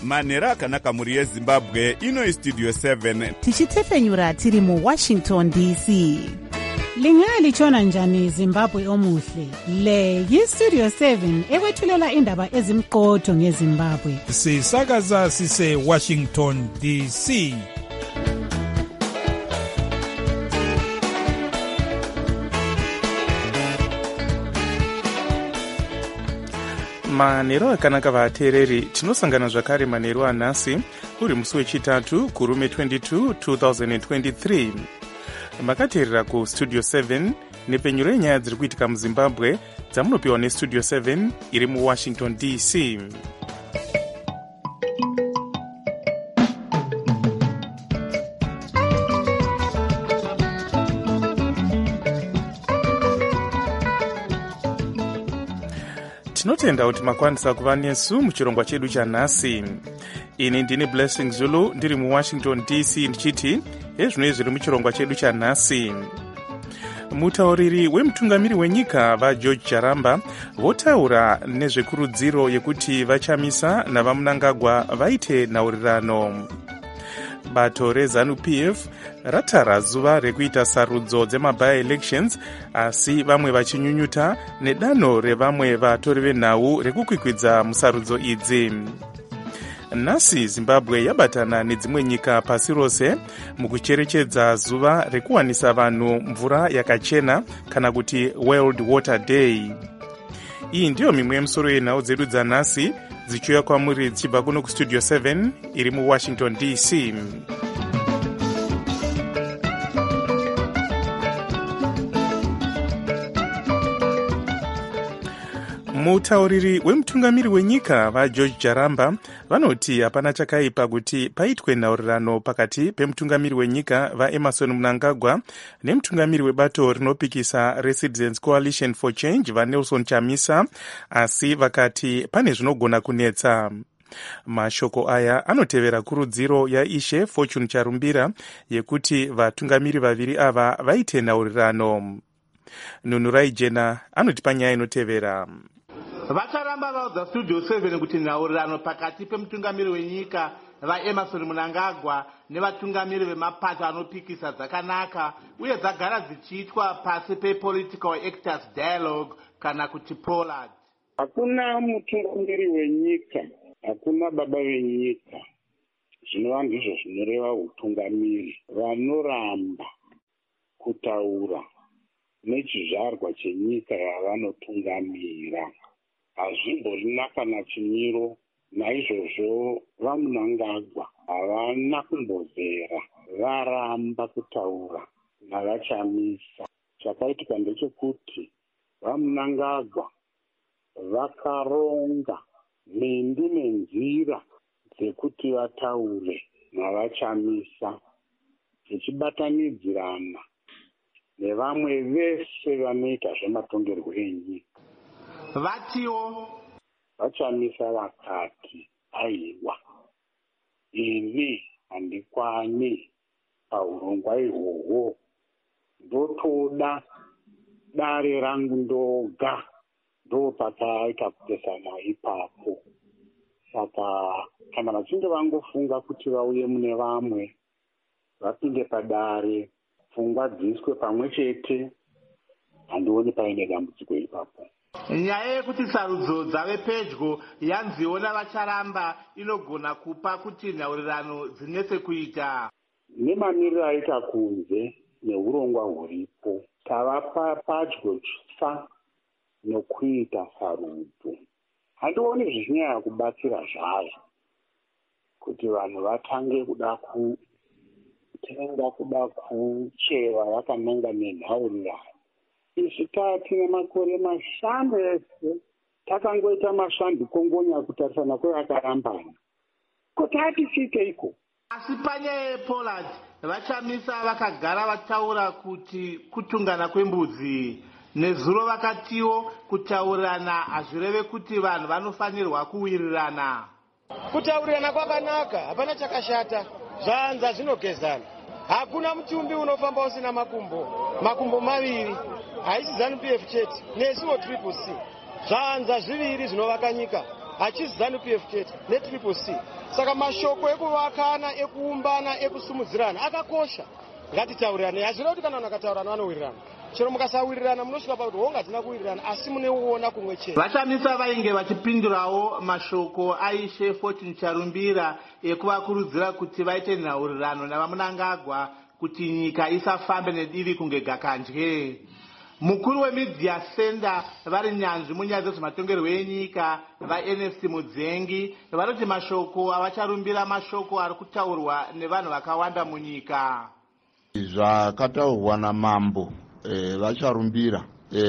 manhero akanaka mhuri yezimbabwe. Ino Studio 7 tichitefenyura tiri muWashington DC. Lingalitshona njani Zimbabwe omuhle? Le yiStudio 7 ekwethulela indaba ezimqotho ngeZimbabwe. Sisakaza sise Washington DC. Manhero akanaka vateereri, tinosangana zvakare manhero anhasi uri musi wechitatu kurume 22 2023. Makateerera kuStudio 7 nepfenyuro yenyaya dziri kuitika muZimbabwe dzamunopiwa neStudio 7 iri muWashington DC. Tinotenda kuti makwanisa kuva nesu muchirongwa chedu chanhasi. Ini ndini Blessing Zulu ndiri muWashington DC ndichiti ezvino zviri muchirongwa chedu chanhasi. Mutauriri wemutungamiri wenyika vaGeorge Jaramba votaura nezvekurudziro yekuti vachamisa navaMnangagwa vaite nhaurirano. Bato reZANU-PF ratara zuva rekuita sarudzo dzema-by-elections, asi vamwe vachinyunyuta nedanho revamwe vatori venhau rekukwikwidza musarudzo idzi. Nhasi Zimbabwe yabatana nedzimwe nyika pasi rose mukucherechedza zuva rekuwanisa vanhu mvura yakachena kana kuti World Water Day. Iyi ndiyo mimwe yemusoro yenhau dzedu dzanhasi dzichiuya kwamuri dzichibva kuno kuStudio 7 iri muWashington DC. Mutauriri wemutungamiri wenyika vaGeorge Jaramba vanoti hapana chakaipa kuti paitwe nhaurirano pakati pemutungamiri wenyika vaEmmerson Mnangagwa nemutungamiri webato rinopikisa reCitizens Coalition for Change vaNelson Chamisa, asi vakati pane zvinogona kunetsa. Mashoko aya anotevera kurudziro yaIshe Fortune Charumbira yekuti vatungamiri vaviri ava vaite nhaurirano. Nunurai Jena anotipa nyaya inotevera. Vacharamba vaudza Studio 7 kuti nhaurirano pakati pemutungamiri wenyika vaEmmerson Mnangagwa nevatungamiri vemapato anopikisa dzakanaka uye dzagara dzichiitwa pasi pePolitical Actors Dialogue kana kuti POLAD. Hakuna mutungamiri wenyika, hakuna baba venyika. Zvinova ndizvo zvinoreva utungamiri. Vanoramba kutaura nechizvarwa chenyika yavanotungamira. Hazvimborina kana chimiro. Naizvozvo vaMnangagwa havana kumbozera, varamba kutaura navaChamisa. Chakaitika ndechekuti vaMnangagwa vakaronga mhindu nenzira dzekuti vataure navaChamisa, dzichibatanidzirana nevamwe vese vanoita zvematongerwo enyika. Vatiwo vaChamisa vakati, aiwa, ini handikwani paurongwa ihwohwo, ndotoda dare rangu ndoga. Ndo pakaita kupesana ipapo. Saka kana vachinge vangofunga kuti vauye mune vamwe, vapinde padare, pfungwa dziiswe pamwe chete, handioni paine dambudziko ipapo. Nyaya yekuti sarudzo dzave pedyo yanziwo navacharamba inogona kupa kuti nhaurirano dzinetse kuita. Nemamiriro aita kunze neurongwa huripo, tava padyo sa nokuita sarudzo. Handioni zvichinyanya kubatsira zvazvo kuti vanhu vatange kuda kucheva vakananga nenhaurirano. Isi tatina makore mashanu ese takangoita masvandikongonya kutarisana kwevakarambana. Kuti atichiteiko? Asi panyaya yePOLAD vaChamisa vakagara vataura kuti kutungana kwembudzi. Nezuro vakatiwo kutaurirana hazvireve kuti vanhu vanofanirwa kuwirirana. Kutaurirana kwakanaka, hapana chakashata. Zvanza zvinogezana. Hakuna mutumbi unofamba usina makumbo maviri. Haisi ZANU-PF chete, nesuwo Triple C. Zvanza zviviri zvinovaka nyika. hachisi ZANU-PF chete netriple C. Saka mashoko ekuvakana, ekuumbana, ekusumudzirana akakosha. Ngatitaurirane. Hazvina kuti kana vanhu vakataurirana vanowirirana. Chero mukasawirirana munosvika pakuti hongu hatina kuwirirana asi muneuona kumwe chete. Vashamisa vainge vachipindurawo mashoko aishe Fortune Charumbira ekuvakurudzira kuti vaite nhaurirano navaMunangagwa kuti nyika isafambe nedivi kunge gakanje. Mukuru weMedia Center vari nyanzvi munyaya dzezvematongerwo enyika vaNFC Mudzengi vanoti mashoko avacharumbira mashoko ari kutaurwa nevanhu vakawanda munyika. Zvakataurwa namambo vacharumbira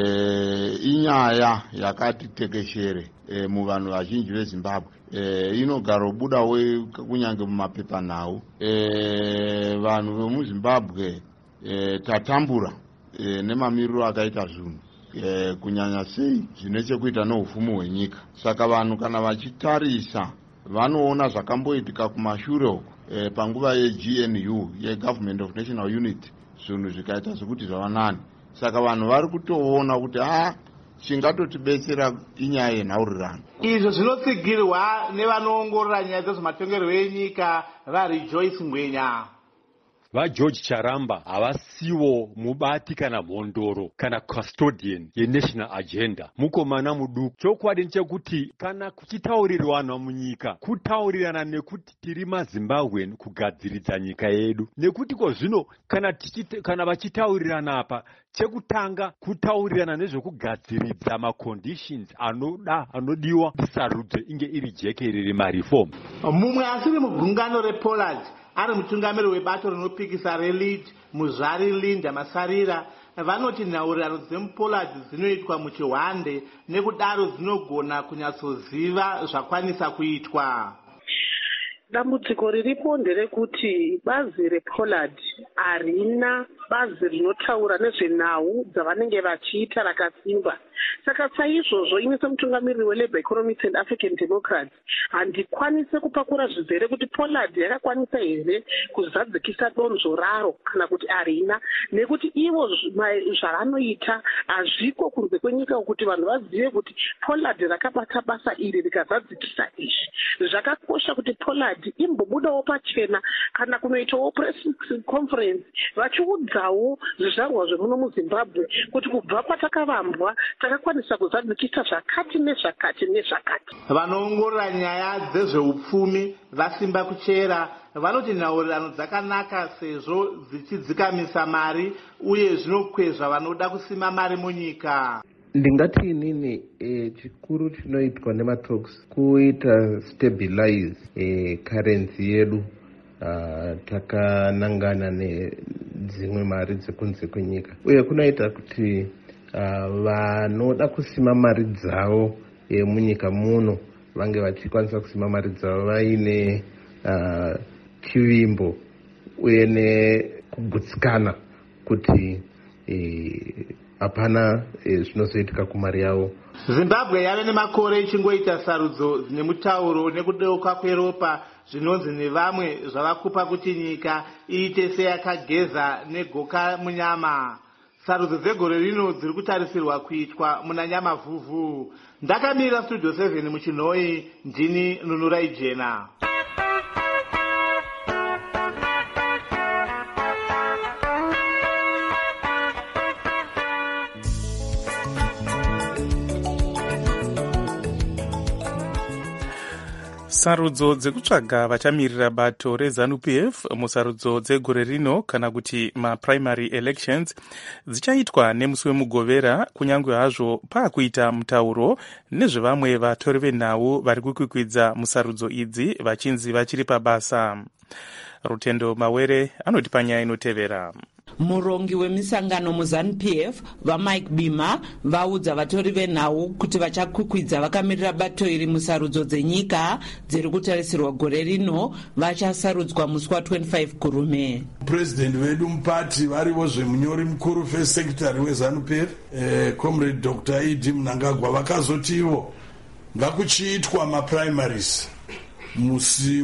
inyaya yakati tekeshere muvanhu vazhinji veZimbabwe. Inogara budawo kunyange mumapepanhau. Vanhu vemuZimbabwe tatambura nemamiriro akaita zvinhu kunyanya sei zvine chekuita neupfumi hwenyika. Saka vanhu kana vachitarisa vanoona zvakamboitika kumashure uko panguva yeGNU yeGovernment of National Unity zvinhu zvikaita sekuti zvavanani. Saka vanhu vari kutoona kuti chingatotibetsera inyaya yenhaurirano. Izvo zvinotsigirwa nevanoongorora nyaya dzezvematongerwo enyika vaRejoice Ngwenya. VaGeorge Charamba havasiwo mubati kana mhondoro kana custodian yenational agenda. Mukomana muduku. Chokwadi ndechekuti kana kuchitaurirwana munyika kutaurirana nekuti tiri maZimbabwean kugadziridza nyika yedu. Nekuti zvino kana vachitaurirana apa chekutanga kutaurirana nezvekugadziridza maconditions anodiwa sarudzo inge iri jeke riri mareform. Mumwe asiri mugungano rePollard ari mutungamiri webato rinopikisa reLead Muzvari Linda Masarira vanoti nhaurirano dzemuPollard dzinoitwa muchihwande nekudaro dzinogona kunyatsoziva zvakwanisa kuitwa. Dambudziko riripo nderekuti bazi rePollard harina bazi rinotaura nezvenhau dzavanenge vachiita rakasimba. Saka saizvozvo ine semutungamiriri weLabour Economics and African Democrats handikwanise kupakura zvizere kuti Pollard yakakwanisa here kuzadzikisa donzvo raro kana kuti harina, nekuti ivo zvavanoita hazviko kunze kwenyika kuti vanhu vazive kuti Pollard rakabata basa iri rikazadzikisa izvi. Zvakakosha kuti Pollard imbobudawo pachena kana kunoitawo press conference vachiudzawo zvizvarwa zvemuno muZimbabwe kuti kubva patakavambwa takakwanisa kuzadzikisa zvakati nezvakati nezvakati. Vanoongorora nyaya dzezveupfumi vasimba kuchera vanoti nhaurirano dzakanaka sezvo dzichidzikamisa mari uye zvinokwezva vanoda kusima mari munyika. Ndingati inini chikuru chinoitwa nematalks kuita stabilize currency yedu. Takanangana nedzimwe mari dzekunze kwenyika uye kunoita kuti vanoda kusima mari dzavo munyika muno vange vachikwanisa kusima mari dzavo vaine chivimbo uye nekugutsikana kuti hapana zvinozoitika kumari yavo. Zimbabwe yave nemakore ichingoita sarudzo dzine mutauro nekudeuka kweropa zvinonzi nevamwe zvavakupa kuti nyika iite seyakageza negoka munyama. Sarudzo dzegore rino dziri kutarisirwa kuitwa muna Nyamavhuvhu. Ndakamira Studio 7 muChinhoi, ndini Nunurai Jena. Sarudzo dzekutsvaga vachamirira bato reZANU-PF musarudzo dzegore rino kana kuti maprimary elections dzichaitwa nemusi wemugovera, kunyange hazvo paakuita mutauro nezvevamwe vatori venhau vari kukwikwidza musarudzo idzi vachinzi vachiri pabasa. Rutendo Mawere anoti panyaya inotevera. Murongi wemisangano muZANU-PF vaMike Bima vaudza vatori venhau kuti vachakwikwidza vakamirira bato iri musarudzo dzenyika dziri kutarisirwa gore rino vachasarudzwa musi wa25 kurume. President wedu mupati varivo zvemunyori mukuru first secretary weZANU-PF comrade Dr. E.D. Mnangagwa vakazotiwo ngakuchiitwa maprimaries musi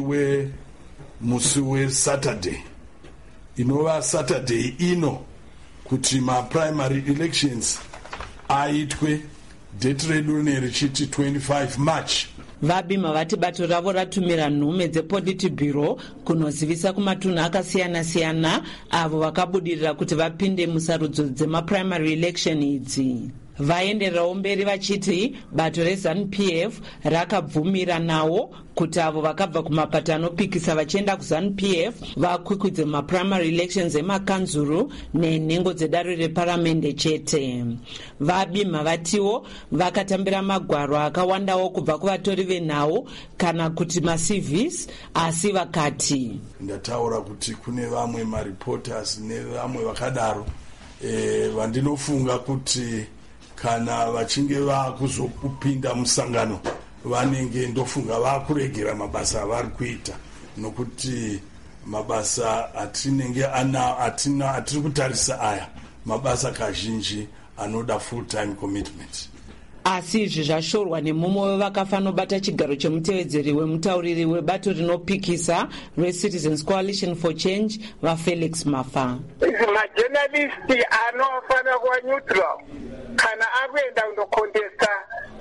weSaturday inova Saturday ino kuti maprimary elections aitwe. Date redu richiti 25 March Vabima vati bato ravo ratumira nhume dzePolitburo kunozivisa kumatunhu akasiyana-siyana avo vakabudirira kuti vapinde musarudzo dzemaprimary election idzi. Vaendererawo mberi vachiti bato reZANU-PF rakabvumira nawo kuti avo vakabva kumapato anopikisa vachienda kuZANU-PF vakwikwidze maprimary elections emakanzuru nenhengo dzedare reparamende chete. Vabima vatiwo vakatambira magwaro akawandawo kubva kuvatori venhau kana kuti maCVs, asi vakati ndataura kuti kune vamwe mareporters nevamwe vakadaro vandinofunga kuti kana vachinge vakuzopinda musangano vanenge ndofunga vakuregera mabasa avari kuita, nokuti mabasa atinenge atiri kutarisa aya mabasa kazhinji anoda full time commitment. Asi izvi zvashorwa nemumwe wevakafanobata chigaro chemutevedzeri wemutauriri webato rinopikisa reCitizens Coalition for Change vaFelix Mafa. Majournalisti anofanira kuva neutral kana akuenda kundokontesta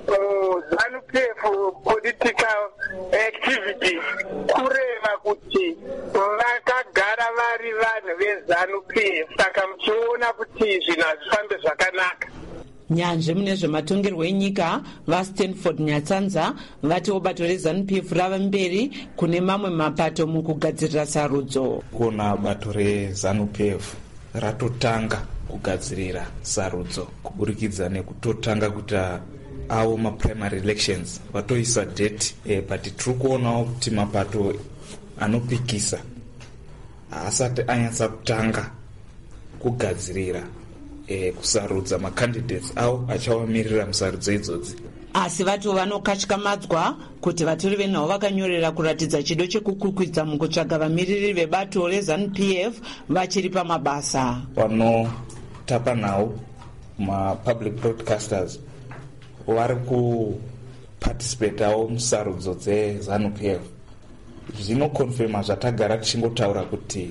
ZANU-PF political activities, kureva kuti vakagara vari vanhu veZANU-PF, saka muchiona kuti zvinhu hazvifambe zvakanaka. Nyanzve mune zvematongerwo enyika vaStanford Nyatsanza vatiwo bato reZANU-PF rava mberi kune mamwe mapato mukugadzirira sarudzo. Kuna bato reZANU-PF ratotanga kugadzirira sarudzo kuburikidza nekutotanga kuita avo maprimary elections vatoisa date, but tiri kuonawo kuti mapato anopikisa asati anyatsa kutanga kugadzirira kusarudza macandidates avo achavamirira musarudzo idzodzi. Asi vatiwo vanokatyamadzwa kuti vatori venhau vakanyorera kuratidza chido chekukwikwidza mukutsvaga vamiriri vebato reZANU-PF vachiri pamabasa. Vanotapa nhau mapublic broadcasters vari kuparticipatawo musarudzo dzeZANU-PF. Zvinokonfirma zvatagara tichingotaura kuti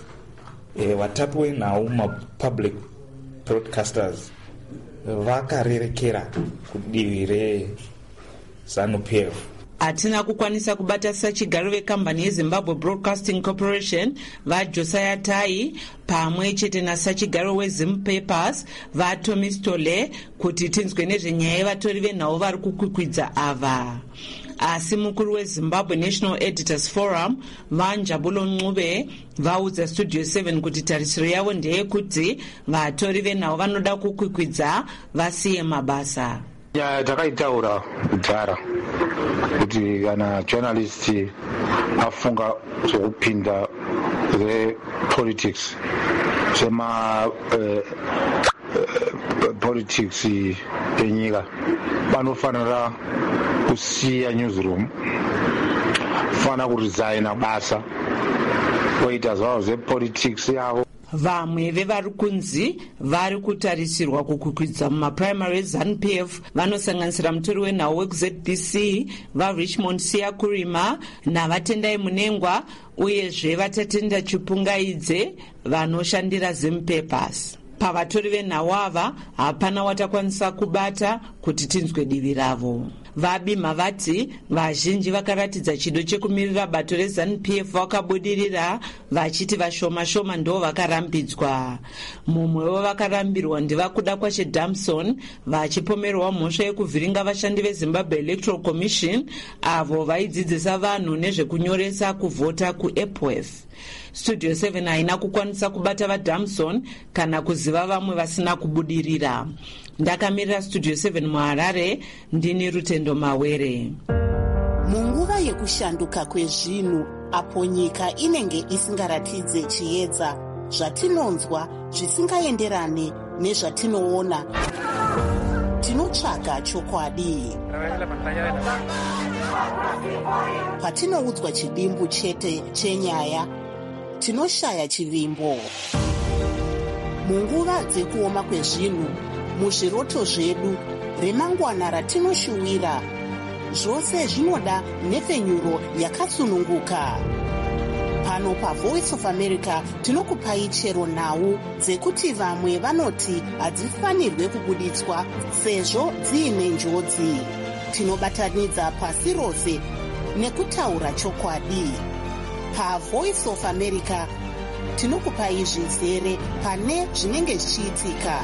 vatapi venhau mapublic broadcasters vakarerekera kudivi reZANU-PF. Hatina kukwanisa kubatisa chigaro vekambani yeZimbabwe Broadcasting Corporation vaJosiah Tai pamwe chete nasachigaro weZimpapers vaTommy Stole kuti tinzwe nezvenyaya yevatori venhau vari kukwikwidza ava. Asi mukuru weZimbabwe National Editors Forum vaNjabulo Ncube vaudza Studio 7 kuti tarisiro yavo ndeyekuti vatori venhau vanoda kukwikwidza vasiye mabasa. Takaitaura kudhara kuti kana journalist afunga zvekupinda politics politics yenyika vanofanira kusiya newsroom, fanira kuresigna basa voita zvavo zvepolitics yavo. Vamwe vevari kunzi vari kutarisirwa kukwikwidza mumaprimary eZANU-PF vanosanganisira mutori wenhau wekuZBC vaRichmond Siyakurima navatendai Munengwa uyezve vatatenda Chipungaidze vanoshandira Zimpapers. Pavatori venhau ava hapana watakwanisa kubata kuti tinzwe divi ravo. Vabima vati vazhinji vakaratidza chido chekumirira bato reZANU-PF vakabudirira vachiti vashoma-shoma ndo vakarambidzwa. Mumwewo vakarambirwa ndivakuda kwashe Damson vachipomerwa mhosva yekuvhiringa vashandi veZimbabwe Electoral Commission avo vaidzidzisa vanhu nezvekunyoresa kuvhota kuEpworth. Studio 7 haina kukwanisa kubata vaDamson kana kuziva vamwe vasina kubudirira. Ndakamirira Studio 7 muHarare, ndini Rutendo Mawere. Munguva yekushanduka kwezvinhu apo nyika inenge isingaratidze chiedza, zvatinonzwa zvisingaenderane nezvatinoona, tinotsvaga chokwadi. Patinoudzwa chidimbu chete chenyaya, tinoshaya chivimbo. Munguva dzekuoma kwezvinhu, muzviroto zvedu, remangwana ratinoshuwira, zvose zvinoda nhepfenyuro yakatsununguka. Pano paVoice of America tinokupai chero nhau dzekuti vamwe vanoti hadzifanirwe kubuditswa sezvo dziine njodzi. tinobatanidza pasi rose nekutaura chokwadi. PaVoice of America tinokupai zvizere pane zvinenge zvichiitika.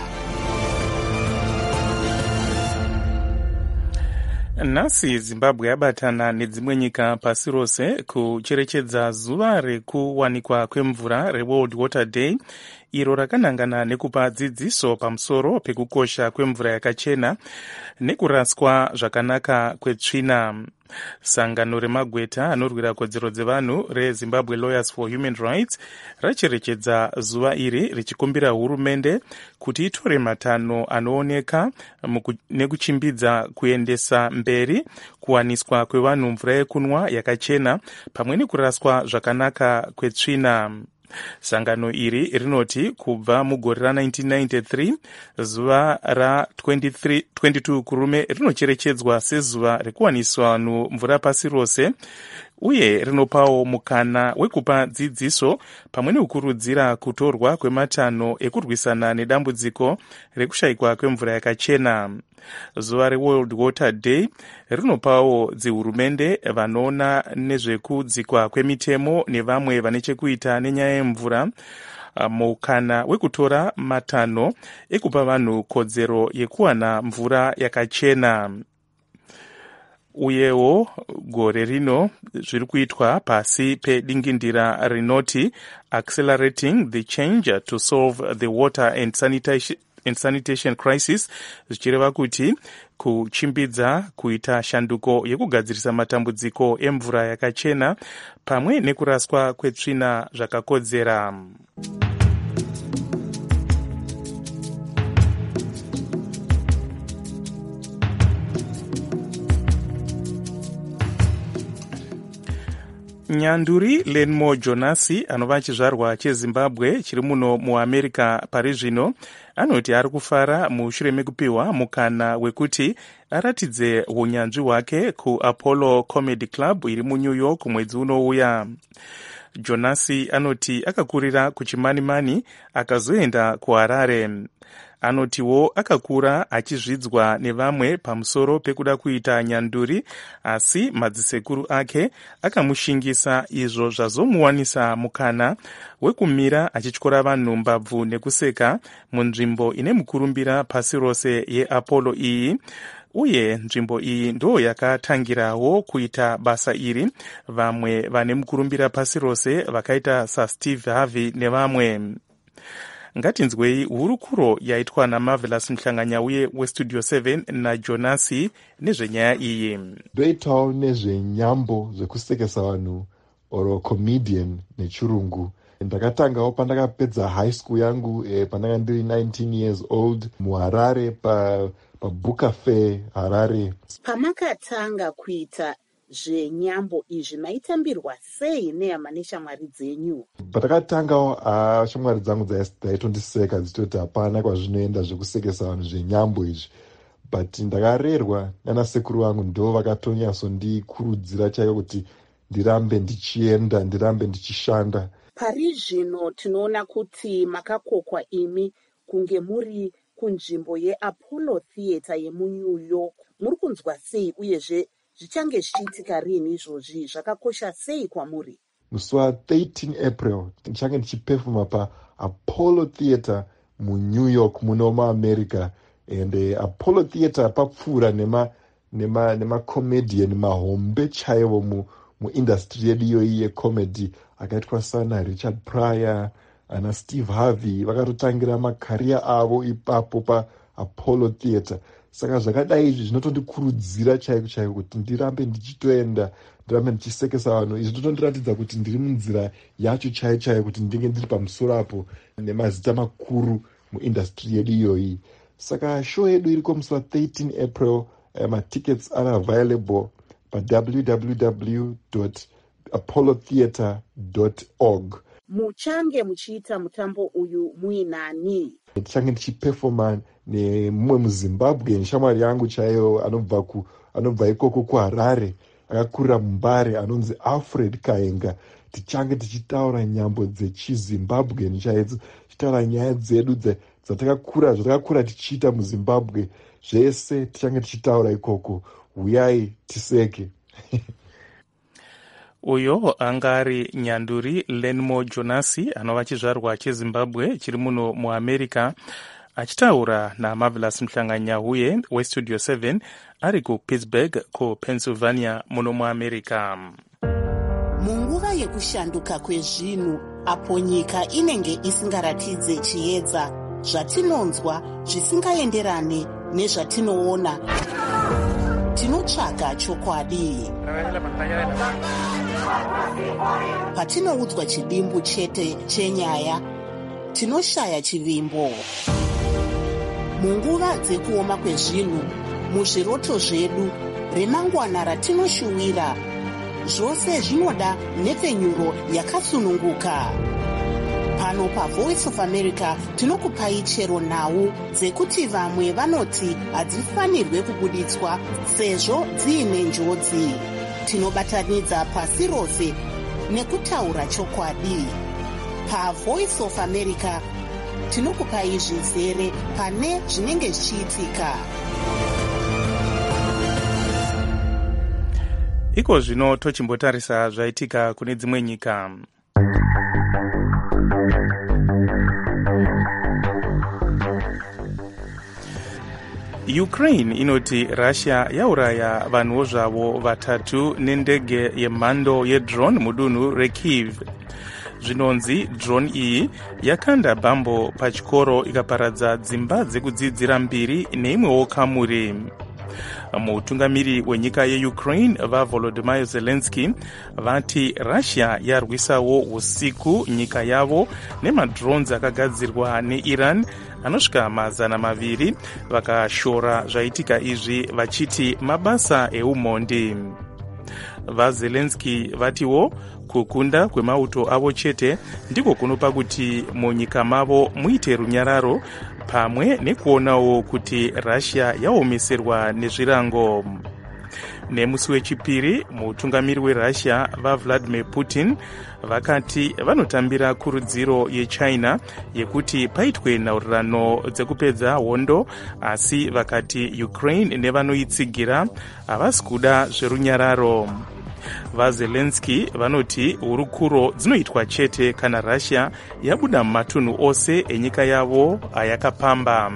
Nhasi Zimbabwe yabatana nedzimwe nyika pasi rose kucherechedza zuva rekuwanikwa kwemvura reWorld Water Day, iro rakanangana nekupa dzidziso pamusoro pekukosha kwemvura yakachena nekuraswa zvakanaka kwetsvina. Sangano remagweta anorwira kodzero dzevanhu reZimbabwe Lawyers for Human Rights racherechedza zuva iri richikumbira hurumende kuti itore matanho anooneka nekuchimbidza kuendesa mberi kuwaniswa kwevanhu mvura yekunwa yakachena pamwe nekuraswa zvakanaka kwetsvina. Sangano iri rinoti kubva mugore ra1993 zuva ra22 kurume rinocherechedzwa sezuva rekuwaniswa vanhu mvura pasi rose, uye rinopawo mukana wekupa dzidziso pamwe nekukurudzira kutorwa kwematanho ekurwisana nedambudziko rekushayikwa kwemvura yakachena. Zuva reWorld Water Day rinopawo dzihurumende vanoona nezvekudzikwa kwemitemo nevamwe vane chekuita nenyaya yemvura mukana wekutora matanho ekupa vanhu kodzero yekuwana mvura yakachena. Uyewo gore rino zviri kuitwa pasi pedingindira rinoti Accelerating the Change to Solve the Water and Sanitation Crisis, zvichireva kuti kuchimbidza kuita shanduko yekugadzirisa matambudziko emvura yakachena pamwe nekuraswa kwetsvina zvakakodzera. Nyanduri Lenmo Jonasi anova chizvarwa cheZimbabwe chiri muno muAmerica pari zvino anoti ari kufara mushure mekupiwa mukana wekuti aratidze unyanzvi hwake kuApollo Comedy Club iri muNew York mwedzi unouya. Jonasi anoti akakurira kuChimanimani akazoenda kuHarare. Anotiwo akakura achizvidzwa nevamwe pamusoro pekuda kuita nyanduri, asi madzisekuru ake akamushingisa, izvo zvazomuwanisa mukana wekumira achityora vanhu mbabvu nekuseka munzvimbo ine mukurumbira pasi rose yeApollo iyi. Uye nzvimbo iyi ndo yakatangirawo kuita basa iri vamwe vane mukurumbira pasi rose vakaita saSteve Harvey nevamwe. Ngatinzwei hurukuro yaitwa naMarvelous Mhlanganyauye weStudio 7 naJonasi nezvenyaya iyi. Ndoitawo nezvenyambo zvekusekesa vanhu oro comedian nechirungu. Ndakatangawo pandakapedza high school yangu pandanga ndiri 19 years old muHarare paBooker Fair Harare. Pamakatanga kuita zvenyambo izvi maitambirwa sei nehama neshamwari dzenyu? Patakatangawo shamwari dzangu dzaitondiseka dzitoti hapana kwazvinoenda zvekusekesa vanhu zvenyambo izvi, but ndakarerwa nana sekuru vangu ndo vakatonyasondikurudzira chaiko kuti ndirambe ndichienda, ndirambe ndichishanda. Pari zvino tinoona kuti makakokwa imi kunge muri kunzvimbo yeApollo Theatre yemuNew York. Muri kunzwa sei uyezve zvichange zvichiitika rini izvozvi? Zvakakosha sei kwamuri? Musi wa13 April ndichange ndichipefuma paApollo Theatre muNew York muno muAmerica. And Apollo Theatre papfuura nema-comedian mahombe chaivo muindustry yedu iyoyi yecomedy akaitwa sana Richard Pryor ana Steve Harvey vakatotangira makaria avo ipapo paApollo Theatre. Saka zvakadai izvi zvinotondikurudzira chaiko kuti ndirambe ndichitoenda, ndirambe ndichisekesa vanhu. Izvi zvotondiratidza kuti ndiri munzira yacho chaiyo kuti ndinge ndiri pamusoro apo nemazita makuru muindustry yedu iyoyi. Saka show yedu iriko musi wa13 April. Matickets are available www.apollotheatre.org. Muchange muchiita mutambo uyu muinani? Ndichange ndichipefoma nemumwe muZimbabwe neshamwari yangu chaiyo anobva ikoko kuHarare, akakurira muMbare, anonzi Alfred Kaenga. Tichange tichitaura nyambo dzechiZimbabwe chaidzo, tichitaura nyaya dzedu zvatakakura tichiita muZimbabwe. Zvese tichange tichitaura ikoko. uyai tiseke. Uyo angari Nyanduri Lenmo Jonasi anova chizvarwa cheZimbabwe chiri muno muAmerica achitaura naMarvelous Mhlanganyauye weStudio 7 ari kuPittsburgh kuPennsylvania muno muAmerica. Munguva yekushanduka kwezvinhu apo nyika inenge isingaratidze chiedza, zvatinonzwa zvisingaenderane nezvatinoona, tinotsvaga chokwadi. Patinoudzwa chidimbu chete chenyaya, tinoshaya chivimbo. Munguva dzekuoma kwezvinhu, muzviroto zvedu, remangwana ratinoshuwira, zvose zvinoda nhepfenyuro yakasununguka. Pano paVoice of America tinokupai chero nhau dzekuti vamwe vanoti hadzifanirwe kubuditswa sezvo dziine njodzi. Tinobatanidza pasi rose nekutaura chokwadi. PaVoice of America tinokupai zvizere pane zvinenge zvichiitika. Iko zvino tochimbotarisa zvaitika kune dzimwe nyika. Ukraine inoti Russia yauraya vanhuwo zvavo vatatu nendege yemhando yedrone mudunhu reKyiv. Zvinonzi drone iyi yakanda bhambo pachikoro ikaparadza dzimba dzekudzidzira 2 neimwewo kamuri. Mutungamiri wenyika yeUkraine vaVolodymyr Zelensky vati Russia yarwisawo usiku nyika yavo nemadrones akagadzirwa neIran anosvika 200 vakashora zvaitika izvi vachiti mabasa eumhondi. VaZelensky vatiwo kukunda kwemauto avo chete ndiko kunopa kuti munyika mavo muite runyararo pamwe nekuonawo kuti Russia yaomeserwa nezvirango. Nemusi wechipiri mutungamiri weRussia vaVladimir Putin vakati vanotambira kurudziro yeChina yekuti paitwe nhaurirano dzekupedza hondo, asi vakati Ukraine nevanoitsigira havasi kuda zverunyararo. VaZelensky vanoti hurukuro dzinoitwa chete kana Russia yabuda mumatunhu ose enyika yavo ayakapamba.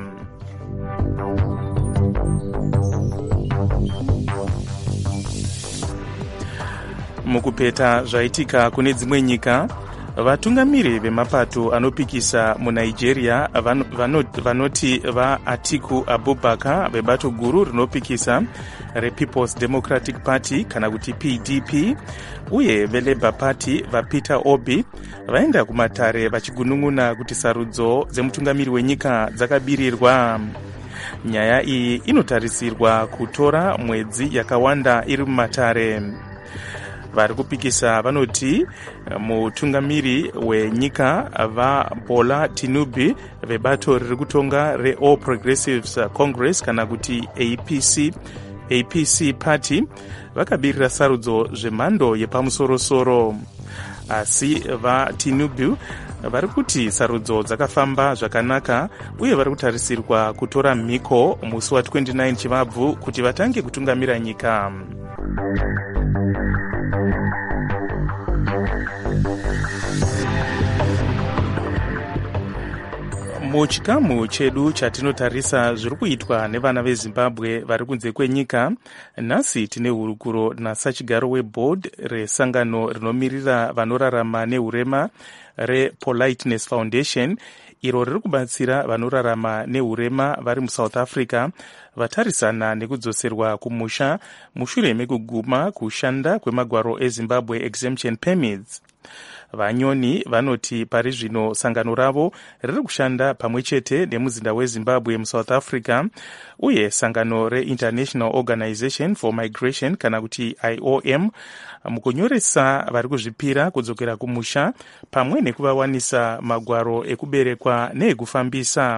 Mukupeta zvaitika kune dzimwe nyika, vatungamiri vemapato anopikisa muNigeria vanoti vaAtiku Abubakar vebato guru rinopikisa rePeople's Democratic Party kana kuti PDP uye veLabour Party vaPeter Obi vaenda kumatare vachigunun'una kuti sarudzo dzemutungamiri wenyika dzakabirirwa. Nyaya iyi inotarisirwa kutora mwedzi yakawanda iri mumatare. Vari kupikisa vanoti mutungamiri wenyika vaBola Tinubu vebato riri kutonga reAll Progressives Congress kana kuti APC Party vakabirira sarudzo zvemhando yepamusorosoro. Asi vaTinubu vari kuti sarudzo dzakafamba zvakanaka uye vari kutarisirwa kutora mhiko musi wa29 Chivabvu kuti vatange kutungamira nyika. Muchikamu chedu chatinotarisa zviri kuitwa nevana veZimbabwe vari kunze kwenyika, nhasi tine hurukuro nasachigaro weboard resangano rinomirira vanorarama neurema rePoliteness Foundation, iro riri kubatsira vanorarama neurema vari muSouth Africa vatarisana nekudzoserwa kumusha mushure mekuguma kushanda kwemagwaro eZimbabwe exemption permits. Vanyoni vanoti pari zvino sangano ravo riri kushanda pamwe chete nemuzinda weZimbabwe muSouth Africa uye sangano reInternational Organization for Migration kana kuti IOM mukunyoresa vari kuzvipira kudzokera kumusha pamwe nekuvawanisa magwaro ekuberekwa neekufambisa.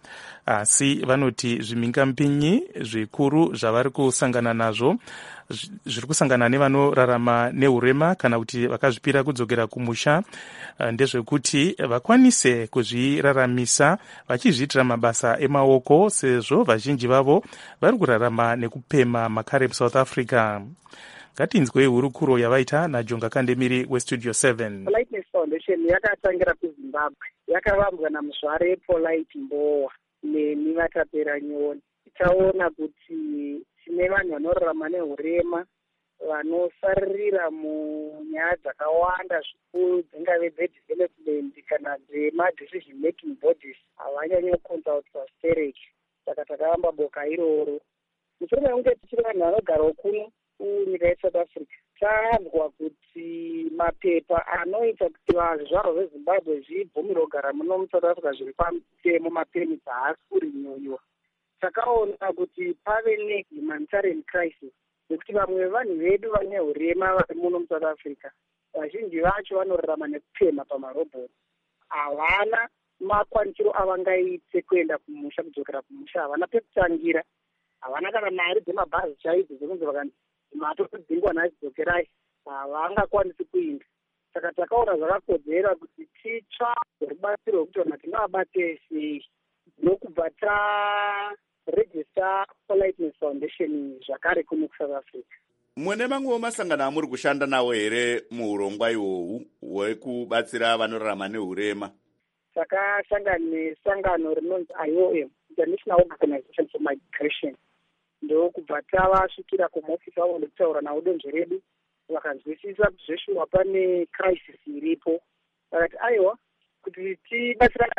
asi vanoti zvimhingamupinyi zvikuru zvavari kusangana nazvo zviri kusangana nevanorarama neurema kana kuti vakazvipira kudzokera kumusha ndezvekuti vakwanise kuzviraramisa vachizviitira mabasa emaoko, sezvo vazhinji vavo vari kurarama nekupema makare muSouth Africa. Ngatinzwei hurukuro yavaita naJonga Kandemiri weStudio 7. Politeness Foundation yakatangira kuZimbabwe, yakavambwa naMuzvare Polite Mbowa neNivatapera Nyoni. Taona kuti tine vanhu vanorarama nehurema vanosaririra munyaya dzakawanda zvikuru, dzingave bed development kana dzema-decision making bodies, havanyanyi kuconsultwa stereki. Saka takavamba boka iroro. Mushure mekunge tichiri vanhu vanogarawo kuno kunyika yeSouth Africa, tanzwa kuti mapepa anoita kuti zvizvarwa zveZimbabwe zvibvumirwe kugara muno muSouth Africa zviri pamutemo, mapeni haasi kurinyuyiwa. Takaona kuti pave nehumanitarian crisis nekuti vamwe vevanhu vedu vane hurema vari muno muSouth Africa, vazhinji vacho vanorarama nekupema pamarobhoti. Havana makwanisiro avangaite kuenda kumusha, kudzokera kumusha. Havana pekutangira, havana kana mari dzemabhazi chaidzo dzekunzi vakanzi matodzingwa nhasi dzokerai, havangakwanisi kuinda. Saka takaona zvakakodzera kuti titsvage rubatsiro rwekuti vanhu tingavabate sei, nokubva tarejista Politeness Foundation zvakare kuno kuSouth Africa. Mune mamwewo masangano amuri kushanda nawo here muurongwa ihwohwu hwekubatsira vanorarama neurema? Takashanda nesangano rinonzi IOM, International Organization for Migration. Ndokubva tavasvikira kumaofisi avo ndokutaura navo donzvo redu, vakanzwisisa kuti zveshuwa pane crisis iripo. Vakati aiwa, kuti tibatsirana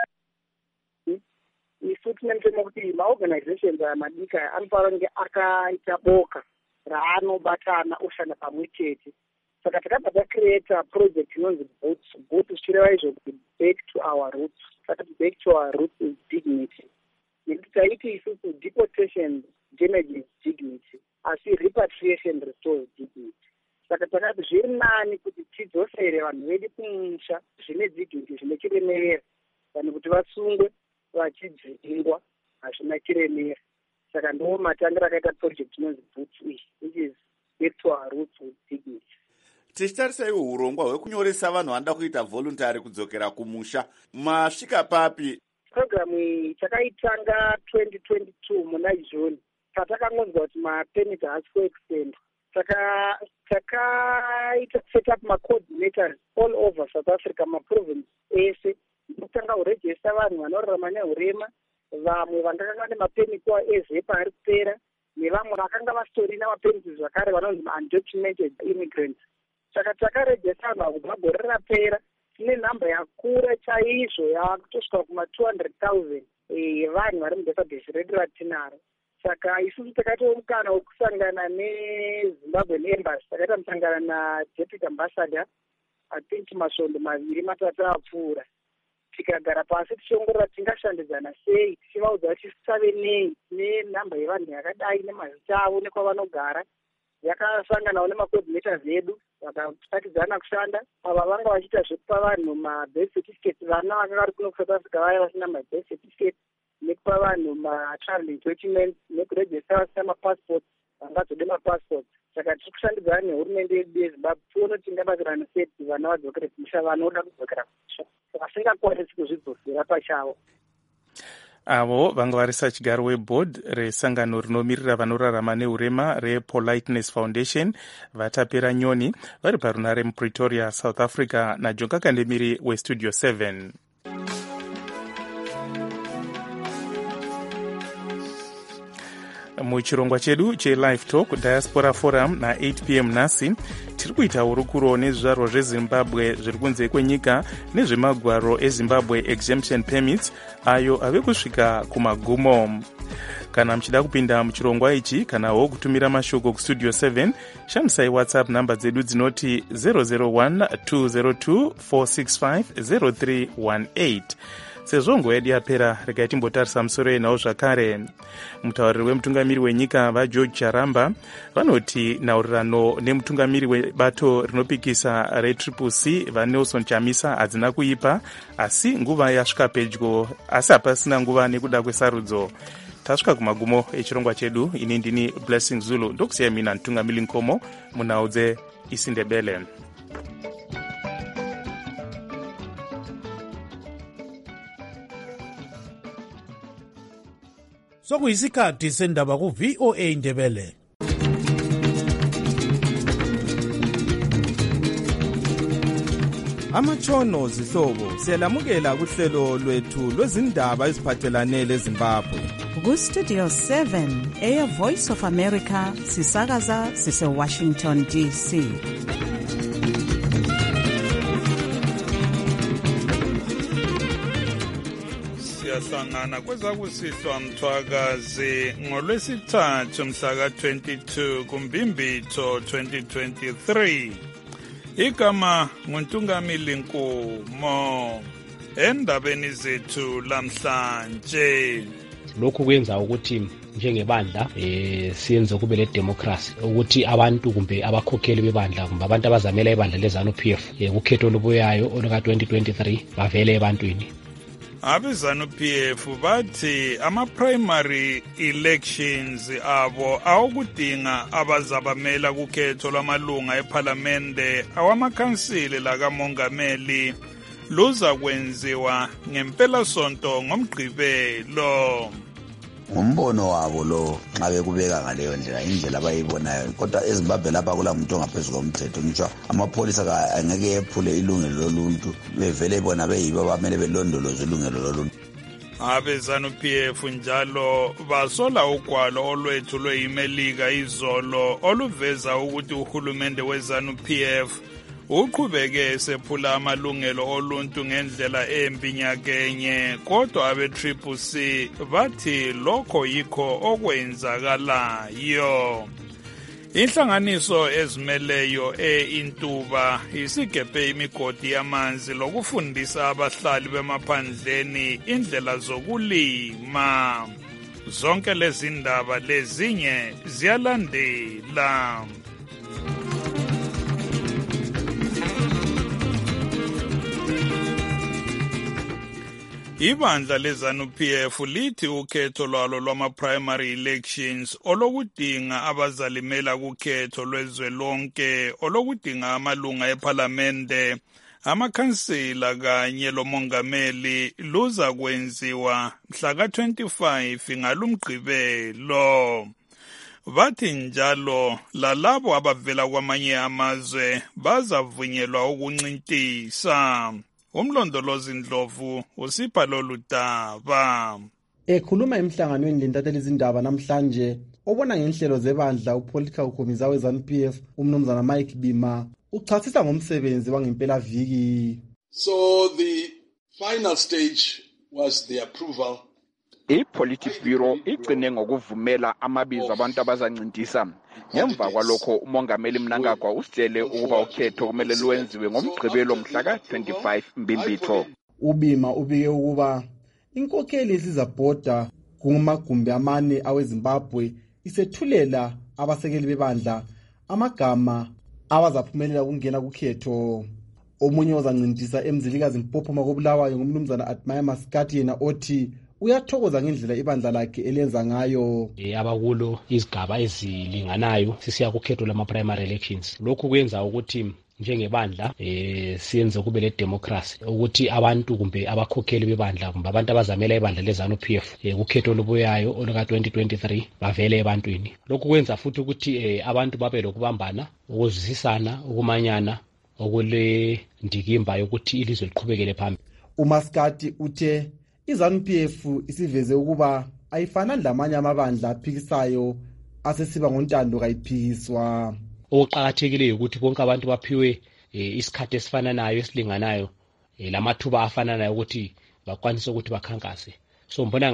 isu tine mutemo kuti maorganizations aya madiki aya anofanira kunge akaita boka raanobatana oshanda pamwe chete. Saka takabva tacreata project inonzi boots zvichireva izvo kuti back to our roots. Saka back to our roots is dignity. Nekuti taiti isusu deportation damages dignity, asi repatriation restores dignity. Saka takati zviri nani kuti tidzosere vanhu vedu kumusha zvine dignity, zvine chiremerera, vanhu kuti vasungwe vachidzingwa hazvina chiremera. Saka ndo matangira akaita project inonzi boots which is back to our roots with dignity. Tichitarisaiwo urongwa hwekunyoresa vanhu vanoda kuita voluntary kudzokera kumusha, masvika papi? Programu iyi takaitanga 2022 muna June, patakangonzwa kuti mapermit haasi kuextendwa. Saka takaita set up ma-coordinators all over South Africa, ma-province ese, kutanga kurejista vanhu vanorarama nehurema, vamwe vanganga vane mapermit ezepa ari kupera, nevamwe vakanga vasitorina mapermit zvakare vanonzi undocumented immigrants. Saka takarejista vanhu vakubva gore rapera, tine nhamba yakura chaizvo yakutosvika kuma-200,000 yevanhu vari mudatabase redu ratinaro. Saka isusu takaitawo mukana wekusangana neZimbabwean Embassy, takaita musangana naDeputy Ambassador, I think masvondo 2-3 apfuura. Tikagara pasi tichiongorora tingashandidzana sei, tichivaudza kuti tisave nei nenhamba yevanhu yakadai nemazita avo nekwavanogara. Yakasanganawo nemacoordinators edu, vakatatidzana kushanda. Ava vanga vachiita zvekupa vanhu mabirth certificates, vana vakanga vari kuno kuSouth Africa vaya vasina mabirth certificates, nekupa vanhu matraveling documents, nekurejista vasina mapassports, vangazode mapassports. Saka tiri kushandidzana nehurumende yedu yeZimbabwe tione kuti tingabatsirana sei kuti vana vadzokere kumusha, vanoda kudzokera kumusha vasingakwanisi kuzvidzosera pachavo. Avo vanga vari sachigaro weboard resangano rinomirira vanorarama neurema rePoliteness Foundation, Vatapera Nyoni, vari parunare muPretoria, South Africa, naJonga Kandemiri weStudio 7. Muchirongwa chedu cheLive Talk Diaspora Forum na8 p.m. nhasi tiri kuita hurukuro nezvizvarwa zveZimbabwe zviri kunze kwenyika nezvemagwaro eZimbabwe exemption permits ayo ave kusvika kumagumo. Kana muchida kupinda muchirongwa ichi kanawo kutumira mashoko kuStudio 7, shandisai WhatsApp namba dzedu dzinoti 001 202 465 0318. sezvo nguva yedu yapera regai timbotarisa musoro yenhau zvakare. Mutauriri wemutungamiri wenyika vageorge charamba vanoti nhaurirano nemutungamiri webato rinopikisa reCCC vaNelson Chamisa hadzina kuipa, asi nguva yasvika pedyo, asi hapasina nguva nekuda kwesarudzo. Tasvika kumagumo echirongwa chedu. Ini ndini Blessing Zulu, ndokusiya mina Ntungamiri Nkomo munhau dzeIsindebele. Sokuyisikhathi sendaba ku-VOA Ndebele. Amatshono zihlobo siyalamukela kuhlelo lwethu lwezindaba eziphathelane leZimbabwe. Ku-Studio 7 Air Voice of America sisakaza sise-Washington DC. Siyahlangana kwezakusihlwa Mthwakazi ngolwesithathu mhla ka-22 kuMbimbitho 2023. Igama nguNtungamiri Nkomo. Endabeni zethu lamhlanje, lokhu kwenza ukuthi njengebandla siyenze kube le democracy ukuthi abantu kumbe abakhokheli bebandla kumbe abantu abazamela ibandla leZANU-PF ukhetho olubuyayo oluka 2023 bavele ebantwini. AbeZANU-PF bathi ama-primary elections abo awokudinga abazabamela kukhetho lwamalunga ephalamende awamakhansili lakamongameli luza kwenziwa ngempelasonto ngoMgqibelo. Ngumbono wabo lo nxa bekubeka ngaleyo ndlela, indlela abayibonayo, kodwa eZimbabwe lapha kula muntu ongaphezu komthetho. Ngitsho amapholisa angeke ephule ilungelo loluntu, bevele bona beyibo abamele belondoloze ilungelo loluntu. AbeZANU-PF njalo basola ugwalo olwethu lweyimelika izolo oluveza ukuthi uhulumende weZANU-PF uqhubeke esephula amalungelo oluntu ngendlela embi nyakenye, kodwa abe-CCC bathi lokho yikho okwenzakalayo. Inhlanganiso ezimeleyo eIntuba isigebhe imigodi yamanzi lokufundisa abahlali bemaphandleni indlela zokulima. Zonke lezi ndaba lezinye ziyalandela. Ibandla leZANU-PF lithi ukhetho lwalo lwama-primary elections olokudinga abazalimela kukhetho lwezwelonke olokudinga amalunga ephalamende, amakhansila kanye lomongameli luza kwenziwa mhla ka-25 ngaluMgqibelo. Bathi njalo lalabo abavela kwamanye amazwe bazavunyelwa ukuncintisa. Umlondolozi Ndlovu usipha lolu daba. Ekhuluma emhlanganweni lentatheli izindaba namhlanje obona ngenhlelo zebandla upolitical commissar weZANU-PF umnumzana Mike Bima uchasisa ngomsebenzi wangempela viki. So the final stage was the approval. I-Politburo igcine ngokuvumela amabizo abantu abazancintisa. Ngemva kwalokho umongameli Mnangagwa usitshele ukuba ukhetho kumele lwenziwe ngoMgqibelo mhla ka-25 Mbimbitho. Ubima ubike ukuba inkokheli sizabhoda kumagumbi amane aweZimbabwe isethulela abasekeli bebandla amagama abazaphumelela ukungena kukhetho. Omunye ozancintisa emzilikazi Mpophoma koBulawayo ngumnumzana Admire Maskati yena othi uyathokoza ngendlela ibandla lakhe elenza ngayo. Abakulo izigaba ezilinganayo sisiya kukhetho lama-primary elections. Lokhu kwenza ukuthi njengebandla siyenze kube le democracy ukuthi abantu kumbe abakhokheli bebandla kumbe abantu abazamela ibandla leZANU-PF ukhetho olubuyayo oluka 2023 bavele ebantwini. Lokhu kwenza futhi ukuthi abantu babe lokubambana, ukuzwisisana, ukumanyana okule ndikimba yokuthi ilizwe liqhubekele phambili. uMaskati uthe iZANU-PF isiveze ukuba ayifana lamanye amabandla aphikisayo asesiba ngontando kayiphikiswa. Okuqakathekileyo ukuthi bonke abantu baphiwe isikhathi esifananayo esilinganayo lamathuba afananayo ukuthi bakwanise ukuthi bakhankase. So mbona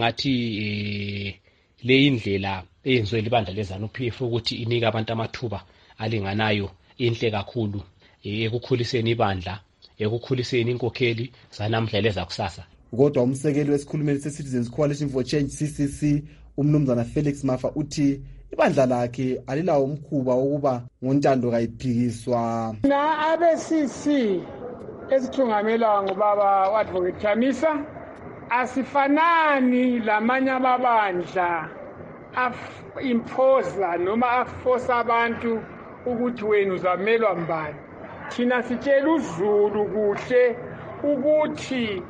ngathi le indlela eyenziwe libandla leZANU-PF ukuthi inika abantu amathuba alinganayo inhle kakhulu ekukhuliseni ibandla, ekukhuliseni inkokheli zanamhla lezakusasa. Kodwa umsekeli wesikhulumeli se-Citizens Coalition for Change CCC umnumzana Felix Mafa uthi ibandla lakhe alilawo umkhuba wokuba ngontando kayiphikiswa. Na ABCC esithungamelwa ngubaba uAdvocate Chamisa asifanani lamanye amabandla imposa noma aforce abantu ukuthi wena uzamelwa mbani. Thina sitshela uZulu kuhle ukuthi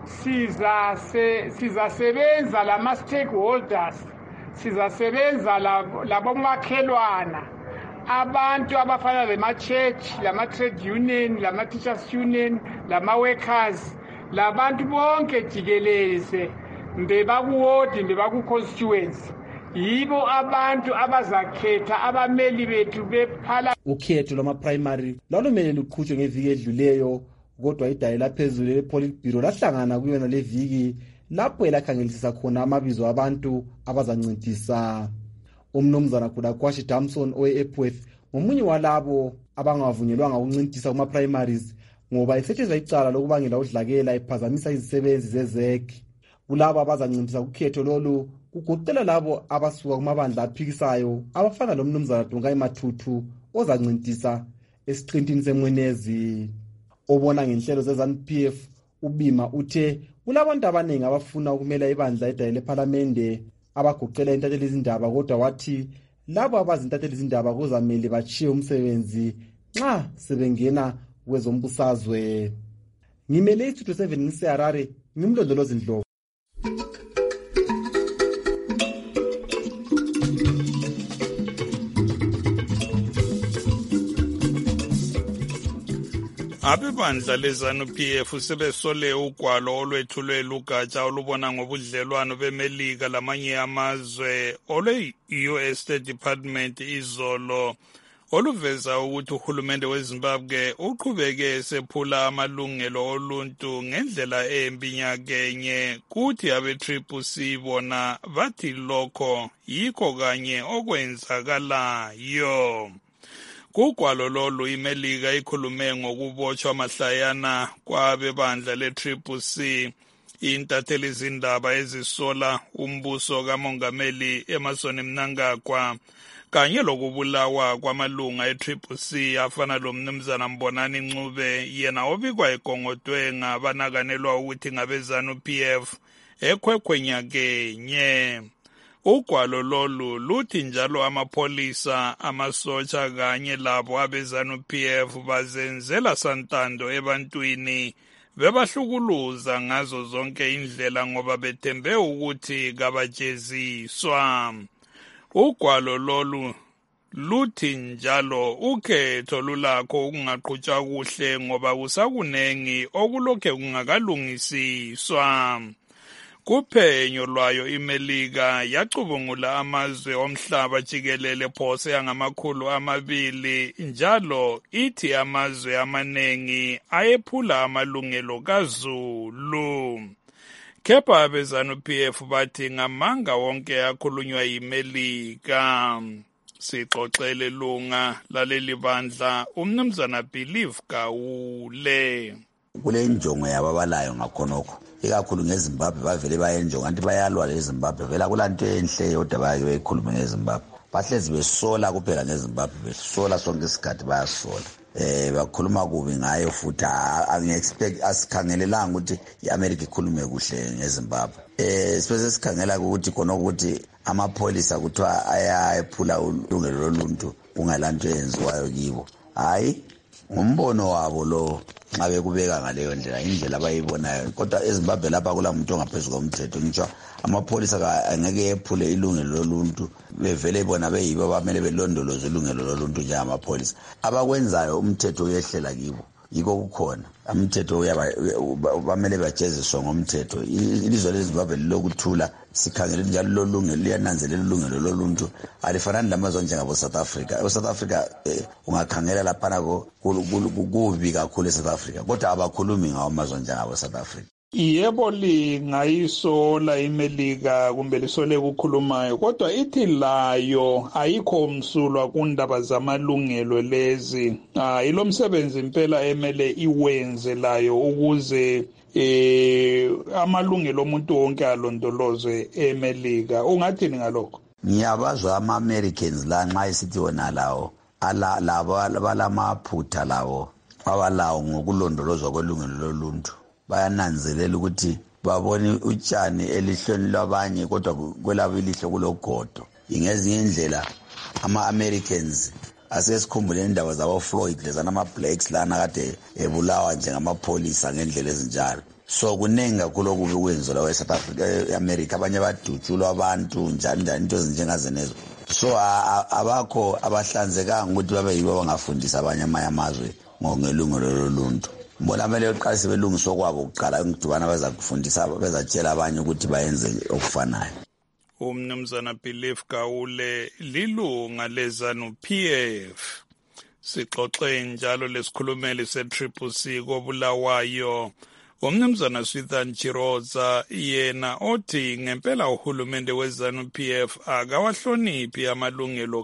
sizasebenza lama stakeholders, sizasebenza labomakhelwana, abantu abafana lema-church, lama-trade union, lama-teachers union, lama-workers, labantu bonke jikelele mbebakuwodi mbebaku-constituency. Yibo abantu abazakhetha abameli bethu bephala. Ukhetho lwama-primary lwalumele luqhutshwe ngeviki edluleyo, kodwa idayi laphezulu le-Politburo lahlangana kuyona le viki lapho elakhangelisisa khona amabizo abantu abazancintisa. Umnumzana Khudakwashi Damson owe-Epworth ngomunye walabo abangavunyelwanga ukuncintisa kuma-primaries ngoba esetshenzwa icala lokubangela udlakela ephazamisa izisebenzi zezek. Kulabo abazancintisa kukhetho lolu kugoqela labo abasuka kumabandla aphikisayo abafana lomnumzana Dungayi Mathuthu ozancintisa esiqintini seMwenezi. Obona ngenhlelo ze-ZANU-PF uBima uthe kulabantu abaningi abafuna ukumela ibandla edayi lephalamende abagoqela intatheli izindaba, kodwa wathi labo abazintatheli izindaba kuzamele bachiye umsebenzi nxa sebengena kwezombusazwe. Ngimele iStudio 7 ngiseHarare, ngimlondolozi Ndlovu. Abebandla leZANU-PF sebesole ugwalo olwethulwe lugatsha olubona ngobudlelwano beMelika lamanye amazwe olwe-US State Department izolo oluveza ukuthi uhulumende weZimbabwe uqhubeke esephula amalungelo oluntu ngendlela embi nyakenye, kuthi abe-CCC bona bathi lokho yikho kanye okwenzakalayo. Kugwalo lolu iMelika ikhulume ngokubotshwa mahlayana kwabebandla le-CCC, intatheli izindaba ezisola umbuso kamongameli Emmerson Mnangagwa kanye lokubulawa kwamalunga e-CCC afana lomnumzana Mbonani Ncube, yena obikwa egongodwe ngabanakanelwa ukuthi ngabe-ZANU-PF ekhwekhwenyakenye. Ugwalo lolu luthi njalo amapholisa, amasotsha kanye labo abe-ZANU-PF bazenzela santando ebantwini bebahlukuluza ngazo zonke indlela ngoba bethembe ukuthi kabajeziswa. Ugwalo lolu luthi njalo ukhetho lulakho ukungaqhutshwa kuhle ngoba kusakunengi okulokhe kungakalungisiswa. Kuphenyo lwayo iMelika yacubungula amazwe omhlaba jikelele phose angamakhulu 200 njalo ithi amazwe amanengi ayephula amalungelo kaZulu. Kepha abe-ZANU-PF bathi ngamanga wonke akhulunywa yiMelika. Sixoxele lunga laleli bandla umnumzana Believe Gawule. Kule injongo yababalayo ngakhonokho ikakhulu ngeZimbabwe bavele bayenjonga anti bayalwa leZimbabwe vela kulanto enhle yodwa bayikhuluma ngeZimbabwe. Bahlezi besola kuphela ngeZimbabwe, besola sonke isikhathi bayasola. Bakhuluma kubi ngayo futhi angi-expect asikhangelelanga ukuthi iAmerica ikhulume kuhle ngeZimbabwe. Sibese sikhangela ukuthi khona ukuthi amapholisa kuthiwa ayaphula ulungelo loluntu kungalanto eyenziwayo kibo. Hayi, ngumbono wabo lo nxa bekubeka ngaleyo ndlela indlela abayibonayo, kodwa eZimbabwe lapha kulamuntu ongaphezulu komthetho. Ngitsho amapholisa angeke ephule ilungelo loluntu, bevele bona beyibo abamele belondoloze ilungelo loluntu njengamapholisa. Abakwenzayo umthetho uyehlela kibo, yiko kukhona umthetho bamele bajeziswe ngomthetho. Ilizwe leZimbabwe lilokuthula, sikhangele njalo lolungelo liyananzelela ilungelo loluntu, alifanani lamazwe njengabo-South Africa. E-South Africa ungakhangela laphana kubi kakhulu e-South Africa, kodwa abakhulumi ngawo amazwe njengabo-South Africa. Yebo lingayisola iMelika kumbe lisole kukhulumayo, kodwa ithi layo ayikho msulwa kundaba zamalungelo lezi. Ilo msebenzi impela emele iwenze layo ukuze amalungelo omuntu wonke alondolozwe eMelika. Ungathini ngalokho? Ngiyabazwa ama-Americans la nxa esithi wona lawo labo abalamaphutha lawo abalawo ngokulondolozwa kwelungelo loluntu bayananzelela ukuthi babone utshani elihlweni lwabanye kodwa kwelabo ilihlo kulogodo. Ingezinye indlela ama-Americans asesikhumbuleni indaba zabo-Floyd lezana ama-blacks lana kade ebulawa njengamapholisa ngendlela ezinjalo. So kuningi kakhulu okubi kwenziwa la e-South Africa, e-America, abanye badutshulwa abantu njani into ezinjengazenezo. So abakho abahlanzekanga ukuthi babe yibo abangafundisa abanye amazwe ngelungelo loluntu. Mbona kumele uqalise belungiswa kwabo ukuqala ngidubana bezakufundisa bezatshela abanye ukuthi bayenze okufanayo. Umnumzana Belief Gawule lilunga leZANU-PF. Sixoxe njalo lesikhulumeli se-CCC koBulawayo. Umnumzana Swithan Chiroza yena othi ngempela uhulumende weZANU-PF akawahloniphi amalungelo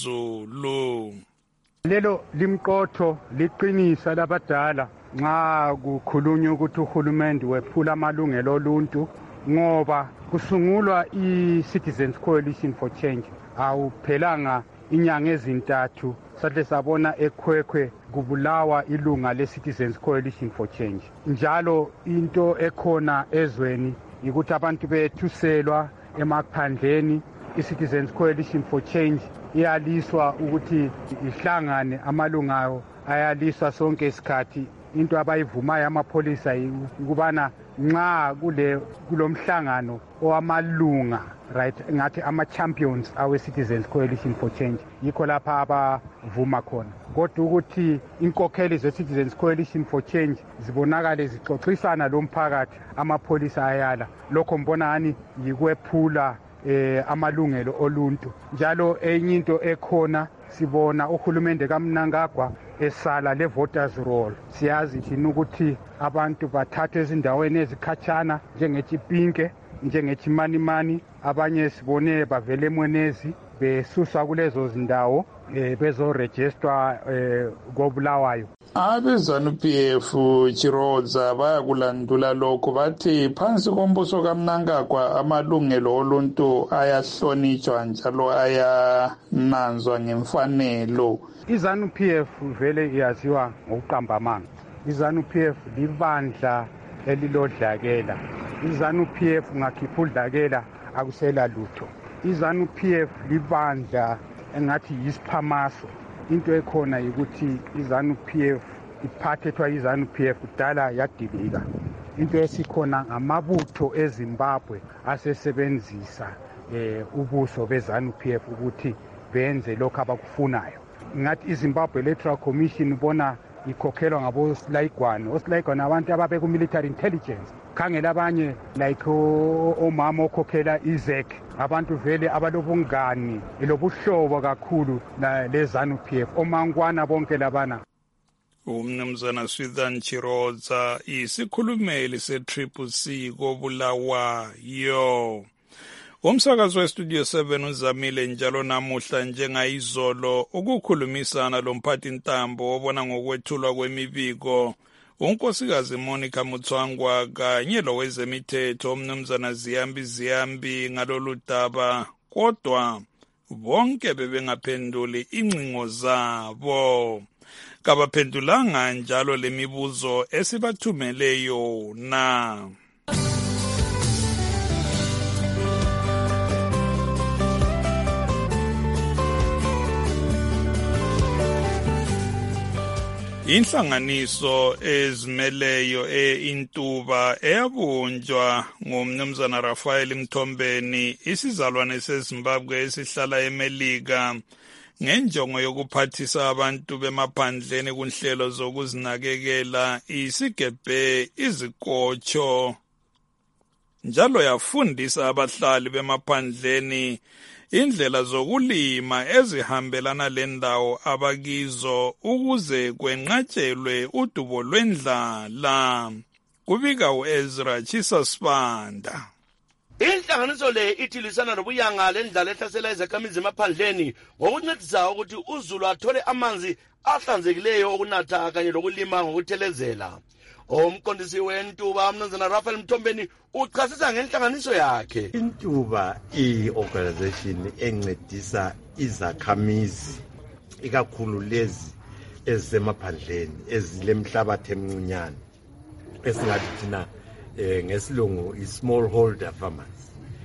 kaZulu. Lelo limqotho liqinisa labadala nxa kukhulunywa ukuthi uhulumende wephula amalungelo oluntu ngoba kusungulwa i-Citizens Coalition for Change. Awuphelanga inyanga ezintathu sahle sabona eKhwekhwe kubulawa ilunga le-Citizens Coalition for Change. Njalo into ekhona ezweni ukuthi abantu bethuselwa emaphandleni. I-Citizens Coalition for Change iyaliswa ukuthi ihlangane amalunga ayaliswa sonke isikhathi. Into abayivumayo amapholisa ukubana nxa kulomhlangano owamalunga right ngathi ama-champions awe-Citizens Coalition for Change yikho lapha abavuma khona. Kodwa ukuthi inkokheli ze-Citizens Coalition for Change zibonakale zixoxisana lo mphakathi amapholisa ayala. Lokho mbona hani yikwephula amalungelo oluntu. Njalo enye into ekhona sibona uhulumende kaMnangagwa esala le-voters roll. Siyazi thina ukuthi abantu bathatha ezindaweni ezikhatshana njengeChipinke, njengeChimanimani, abanye sibone bavele eMwenezi besuswa kulezo zindawo bezorejistwa koBulawayo. AbeZANU-PF Chiroza bayakulandula lokho bathi phansi kombuso kaMnangagwa amalungelo oluntu ayahlonitshwa njalo ayananzwa ngemfanelo. iZANU-PF vele iyaziwa ngokuqamba amanga. iZANU-PF libandla elilodlakela. iZANU-PF ngakhipha udlakela akusela lutho. iZANU-PF libandla engathi yisiphamaso. Into ekhona ukuthi iZANU-PF iphathethwa iZANU-PF kudala yadilika. Into esikhona ngamabutho eZimbabwe asesebenzisa ubuso beZANU-PF ukuthi benze lokho abakufunayo. Ngathi iZimbabwe Electoral Commission ubona ikhokhelwa ngabosilayigwane. Osilayigwane abantu ababe ku-military intelligence. Khangela abanye like omama okhokhela iZEC. Abantu vele abalobungani elobuhlobo kakhulu leZANU-PF. Omangwana bonke labana. Umnumzana Swithan Chiroza isikhulumeli se-CCC koBulawayo. Umsakazo weStudio 7 uzamile njalo namuhla njengayizolo ukukhulumisana lomphathi ntambo obona ngokwethulwa kwemibiko unkosikazi Monica Mutswangwa kanye lowezemithetho umnumzana Ziyambi ngalolu daba, kodwa bonke bebengaphenduli ingcingo zabo. Kabaphendulanga njalo lemibuzo esibathumele yona. Inhlanganiso ezimeleyo eIntuba eyabunjwa ngumnumzana Rafael Mthombeni isizalwane seZimbabwe esihlala eMelika ngenjongo yokuphathisa abantu bemaphandleni kunhlelo zokuzinakekela isigebhe izikotsho njalo yafundisa abahlali bemaphandleni indlela zokulima ezihambelana lendawo abakizo ukuze kwenqatshelwe udubo lwendlala. Kubika uEzra Chisasibanda. Inhlanganiso le ithilisana nobuyanga lendlala ehlasela izakhamizi emaphandleni ngokuncedisa ukuthi uZulu athole amanzi ahlanzekileyo okunatha kanye lokulima ngokuthelezela. umqondisi wentuba umnumzana Raphael Mthombeni uchasisa ngenhlanganiso yakhe. Intuba i-organization encedisa izakhamizi ikakhulu lezi ezisemaphandleni ezilemhlabathi emincinyane esingathi thina ngesilungu i-smallholder farmers.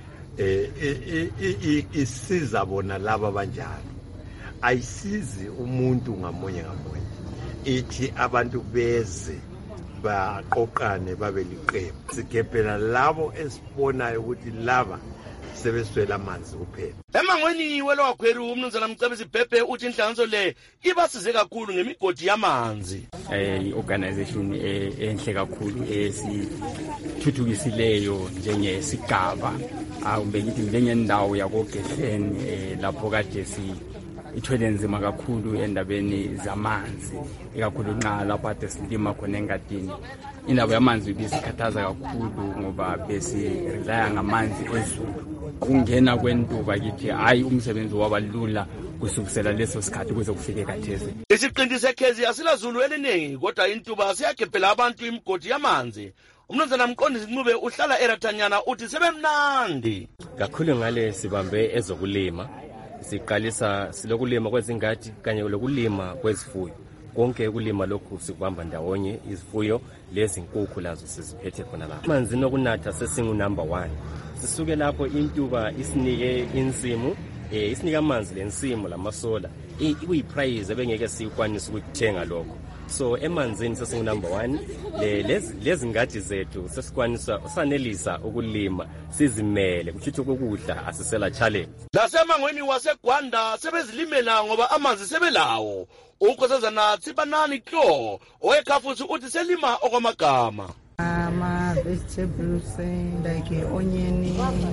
Isiza bona laba abanjalo, ayisizi umuntu ngamunye ngamunye, ithi abantu beze baqoqane babe liqembu sigebhela labo esibonayo ukuthi laba sebeswela amanzi kuphela. Emangweni welo wakhweru umnumzana Mcebisi Bhebhe uthi inhlanganiso le ibasize kakhulu ngemigodi yamanzi. I-organization enhle kakhulu esithuthukisileyo njengesigaba kumbe ngithi njengendawo yakoGehleni lapho kade ithwele nzima kakhulu endabeni zamanzi, ikakhulu nxa lapho ade silima khona engadini. Indaba yamanzi ibisikhathaza kakhulu ngoba besirelaya ngamanzi ezulu. Ukungena kwentuba kithi hayi umsebenzi wabalula kusukisela leso sikhathi kuze kufike khathesi. Isiqinti sekhezi asilazulu eliningi kodwa intuba siyagebhela abantu imigodi yamanzi. Umnumzana Mqondisi Ncube uhlala eRathanyana uthi sebemnandi. Kakhulu ngale sibambe ezokulima. Siqalisa silokulima kwezingadi kanye lokulima kwezifuyo. Konke ukulima lokhu sikubamba ndawonye, izifuyo lezi nkukhu lazo siziphethe khona lapha. Amanzi nokunatha sesingu number 1. Sisuke lapho intuba isinike insimu, isinike amanzi lensimu lamasola. Kuyiprize ebengeke sikwanisa ukuthenga lokho. So emanzini sesingu number 1. Lezi ngadi zethu sesikwanisa sanelisa ukulima sizimele kuchithi ukudla asisela challenge. Lasemangweni waseGwanda sebezilimela ngoba amanzi sebelawo. Ukhosazana Tsibanani Klo owekhafuthi uthi selima okwamagama. Vegetables like onion,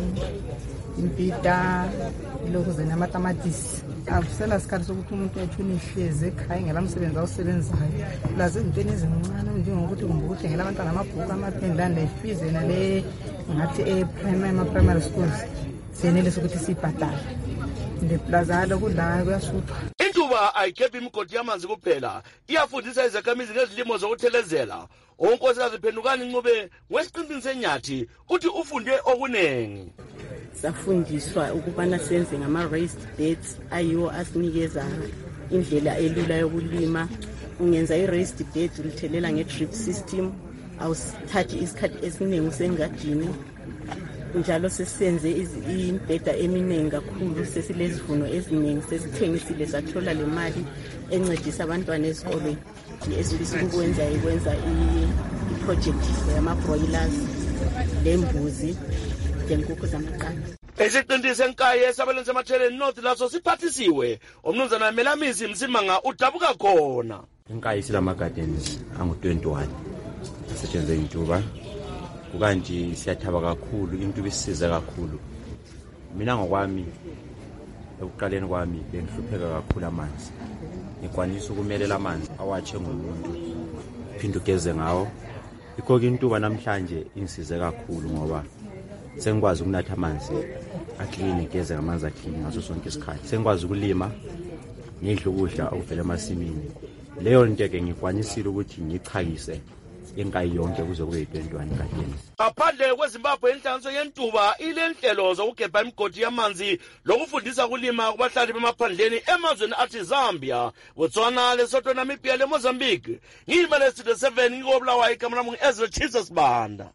impita, lokho zenamatamatisi. Akusela sikhathi sokuthi umuntu ethune ihlezi ekhaya ngelamsebenzi awusebenzayo. Laze intweni ezincane njengokuthi kumbukuthengela abantwana amabhuku amapendlanda ifees nale ngathi primary schools. Senelisa ukuthi sibhadale. Ndeplaza lokudla kuyasutha. Intuba ayikhephi imigodi yamanzi kuphela, iyafundisa izakhamizi ngezilimo zokuthelezela. Unkosikazi Phendukani Ncube wesiqinti senyathi uthi ufunde okunengi. Safundiswa ukubana senze ngama-raised beds ayiwo asinikeza indlela elula yokulima. Ungenza i-raised bed ulithelela nge-drip system, awusithathi isikhathi esiningi usengadini. Njalo sesenze imbheda eminingi kakhulu, sesilezivuno eziningi, sesithengisile sathola le mali encedisa abantwana ezikolweni. Esifisa ukwenza i-project yama-broilers lembuzi lenkukhu zamaqanda. Isiqinti senkayi esabelweni seMatheleni North laso siphathisiwe. Umnumzana Melamisi Msimanga udabuka khona. Inkayi silama gardens angu-21 asetshenzwe intuba. Kukanti siyathaba kakhulu, intuba isize kakhulu. Mina ngokwami ekuqaleni kwami bengihlupheka kakhulu amanzi. Ngikwanisa ukumelela amanzi awatshe ngomuntu phinde ugeze ngawo. Ikho intuba namhlanje ingisize kakhulu ngoba sengikwazi ukunatha amanzi aclean, igeze ngamanzi aclean ngaso sonke isikhathi. Sengikwazi ukulima ngidle ukudla okuvela emasimini. Leyo nto ke ngikwanisile ukuthi ngichakise inkayi yonke kuze kube yi-21 gadeni. Ngaphandle kweZimbabwe inhlanganiso yentuba ilenhlelo zokugebha imigodi yamanzi lokufundisa ukulima kubahlali bemaphandleni emazweni athi Zambia, Botswana, Lesotho, Namibia leMozambique. Ngiyimele Studio 7 ngikobulawayo igama lami ngu-Ezra Jesus Banda.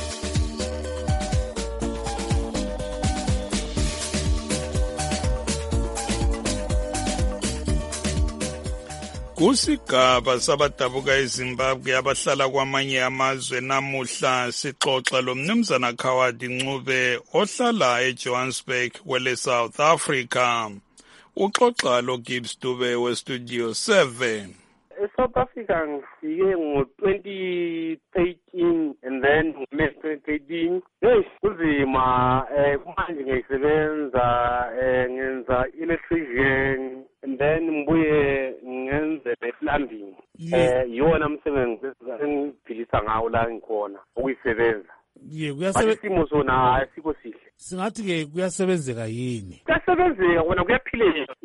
Kusigaba sabadabuka eZimbabwe abahlala kwamanye amazwe namuhla sixoxa lomnumzana Khawadi Ncube ohlala eJohannesburg kwele South Africa. Uxoxa lo Gibbs Dube weStudio 7. eSouth Africa ngifike ngo-2013 and then May 2013. Kuzima manje ngisebenza ngenza electrician and then ngibuye ngenze plumbing. Yona umsebenzi engiphilisa ngawo la ngikhona ukuyisebenza. Isimo sona asikho sihle. Singathi ke kuyasebenzeka yini? Kuyasebenzeka wona kuyaphileka.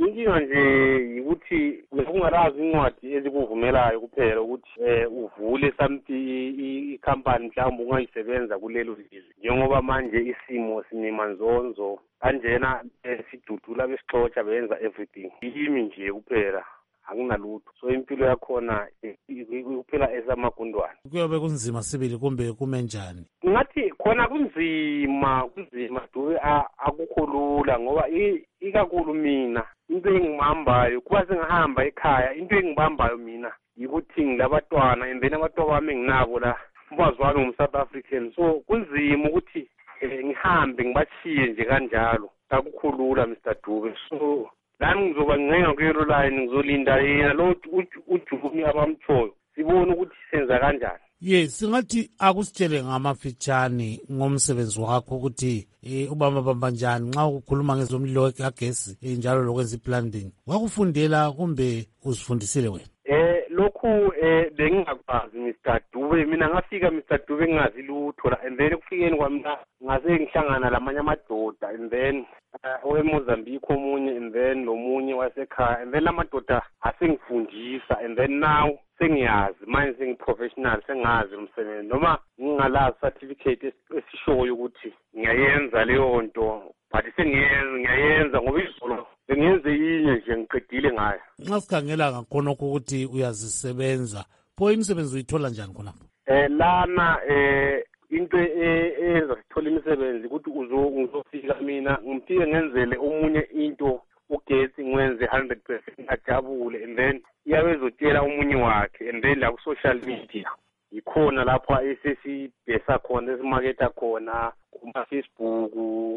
inkinga nje yikuthi ungarazi incwadi ezikuvumelayo kuphela ukuthi uvule ikhampani mhlawumbe ungayisebenza kulelo lizwe njengoba manje isimo sinemanzonzo kanjena sidudula besixotsha benza everything yimi nje kuphela akunalutho so impilo yakhona kuphela esamagundwane kuyobe kunzima sibili kumbe kumenjani ngathi khona kunzima Dube akukho lula ngoba ikakhulu mina into engihambayo kuba sengihamba ekhaya into engibambayo mina yikuthi ngilabantwana and then abantwana bami enginabo la umfazi wami ngumSouth African so kunzima ukuthi ngihambe ngibashiye nje kanjalo akukho lula Mr Dube so lami ngizoba ncenga kuyelo line ngizolinda yena lo ujumi abamthoyo sibone ukuthi senza kanjani yes singathi akusitshele ngamafitshane ngomsebenzi wakho ukuthi ubamba njani nxa ukhuluma ngezomlilo kagesi njalo lokwenza iplanting wakufundela kumbe uzifundisile wena lokhu bengingakwazi Mr Dube mina ngafika Mr Dube ngingazi lutho la and then kufikeni kwami ngase ngihlangana lamanye amadoda and then oweMozambique omunye and then lomunye wasekhaya and then lamadoda asengifundisa and then now sengiyazi manje sengiprofessional sengazi umsebenzi noma ngingalazi certificate esishoyo ukuthi ngiyayenza leyo nto but ngiyayenza ngoba izolo bengenze inye nje ngiqedile ngayo nxa sikhangela ngakhonokho ukuthi uyazisebenza pho imisebenzi uyithola njani khonapho lana into eyenza sithola imisebenzi ukuthi uzofika mina ngimfike ngenzele omunye into ugesi ngwenze 100% ajabule and then iyabe ezotshela omunye wakhe and then la ku-social media yikhona lapho esesibhesa khona esimaketha khona kuma-Facebook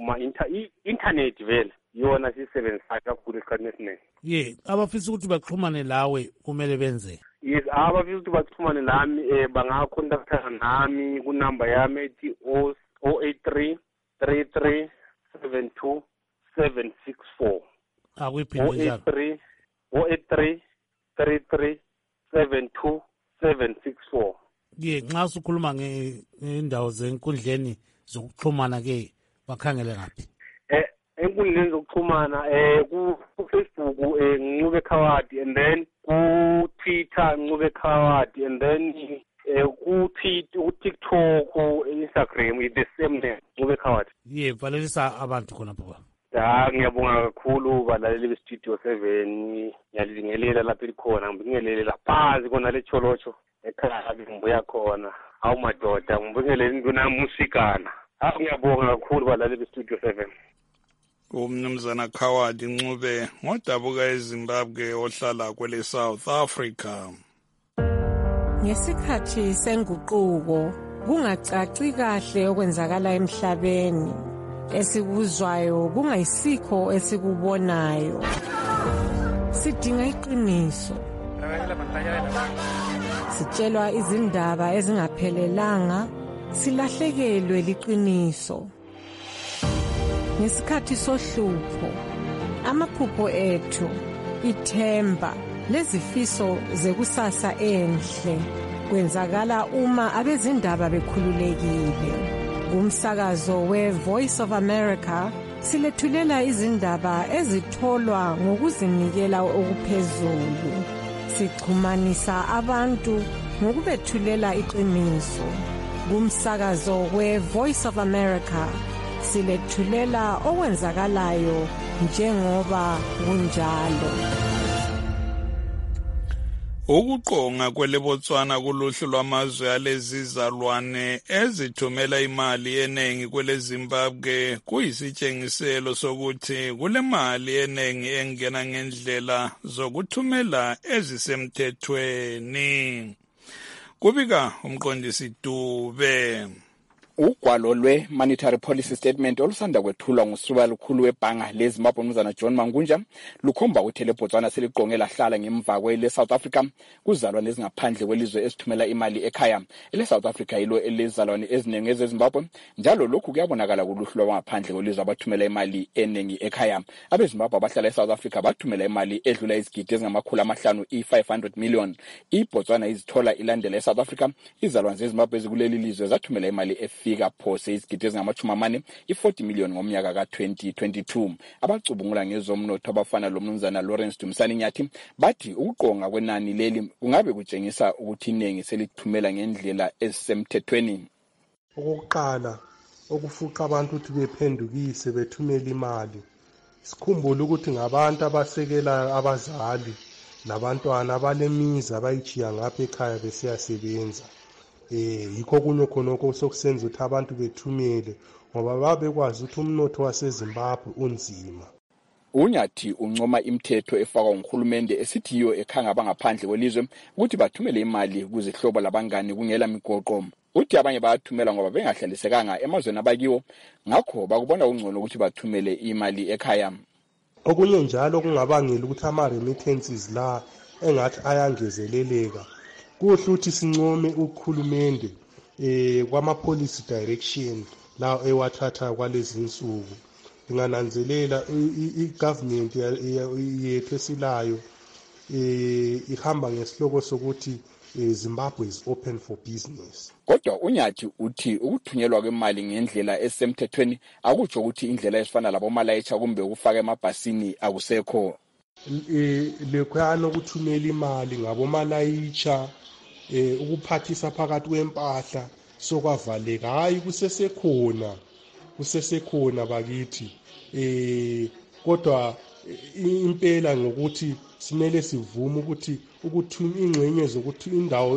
internet vele yona siyisebenzisa kakhulu esikhathini esiningi abafisa ukuthi baxhumane lawe kumele benze yes abafisa ukuthi baxhumane nami bangakhontaktana nami kunamba yami ethi 083 33 72 764 akuyiphinde njalo 083 33 72 764 nxa usukhuluma ngendawo zenkundleni zokuxhumana ke bakhangele ngaphi enkundleni zokuxhumana ku-Facebook Ncube Khawadi and then ku-Twitter Ncube Khawadi and then ku-TikTok Instagram with the same name Ncube Khawadi valelisa abantu khonapho ngiyabonga kakhulu balaleli bestudio 7 ngiyalizingelela lapho likhona ngibingelele laphansi khona lecholocho ekhaya ngibuya khona awu madoda ngibingelele ndinamusikana ngiyabonga kakhulu balaleli bestudio 7 umnumzana Khawadi Ncube ngodabuka eZimbabwe ohlala kwele South Africa. Ngesikhathi senguquko kungacaci kahle okwenzakala emhlabeni esikuzwayo kungayisikho esikubonayo sidinga iqiniso sitshelwa izindaba ezingaphelelanga silahlekelwe liqiniso ngesikhathi sohlupho amaphupho ethu ithemba lezifiso zekusasa enhle kwenzakala uma abezindaba bekhululekile umsakazo we-Voice of America silethulela izindaba ezitholwa ngokuzinikela okuphezulu sixhumanisa abantu ngokubethulela iqiniso kumsakazo we-Voice of America silethulela okwenzakalayo njengoba kunjalo. Ukuqonga kweleBotswana kuluhlu lwamazwe alezizalwane ezithumela imali enengi kwele Zimbabwe kuyisitshengiselo sokuthi kule mali enengi engena ngendlela zokuthumela ezisemthethweni. Kubika umqondisi Dube. Ugwalo lwe-Monetary Policy Statement olusanda kwethulwa nguSiba lukhulu webhanga leZimbabwe umnumzana John Mangunja lukhomba ukuthi leBotswana seliqonge lahlala ngemva kwele South Africa kuzalwane ezingaphandle kwelizwe esithumela imali ekhaya. Ele South Africa yilo elezalwane ezinengi ezeZimbabwe njalo lokhu kuyabonakala kuluhlu lwangaphandle kwelizwe abathumela imali enengi ekhaya. AbeZimbabwe abahlala eSouth Africa bathumela imali edlula izigidi ezingama500 i500 million. IBotswana izithola ilandela eSouth Africa izalwane zeZimbabwe ezikuleli lizwe zathumela imali zafika phose izigidi ezingama-40 i-40 million ngomnyaka ka-2022. Abacubungula ngezomnotho abafana lo mnumzana Lawrence Dumisani Nyathi bathi ukuqonga kwenani leli kungabe kutshengisa ukuthi iningi selithumela ngendlela ezisemthethweni. Okokuqala okufuqa abantu ukuthi bephendukise bethumele imali. Sikhumbule ukuthi ngabantu abasekela abazali labantwana abalemizi abayijiya ngapha ekhaya besiyasebenza. Yikho kunye khonoko sokusenza ukuthi abantu bethumele ngoba babekwazi ukuthi umnotho waseZimbabwe unzima. Unyathi uncoma imithetho efakwa nguhulumende esithi yiyo ekhanga abangaphandle kwelizwe ukuthi bathumele imali kuzihlobo labangani kungela migoqo. Uthi abanye bayathumela ngoba bengahlalisekanga emazweni abakiwo, ngakho bakubona ungcono ukuthi bathumele imali ekhaya. Okunye njalo kungabangela ukuthi ama-remittances la engathi ayangezeleleka. Kuhle ukuthi sincome ukuhulumende kwama-policy direction la ewathatha kwalezi insuku. Ingananzelela i-government yethu esilayo ihamba ngesihloko sokuthi Zimbabwe is open for business. Kodwa Unyathi uthi ukuthunyelwa kwemali ngendlela esemthethweni akutsho ukuthi indlela ezifana labomalayitsha kumbe ukufaka emabhasini akusekho. Lekhwana ukuthumela imali ngabomalayitsha ukuphathisa phakathi kwempahla sokwavaleka hayi kusesekhona bakithi. Kodwa impela ngokuthi simele sivume ukuthi ingxenye zokuthi indawo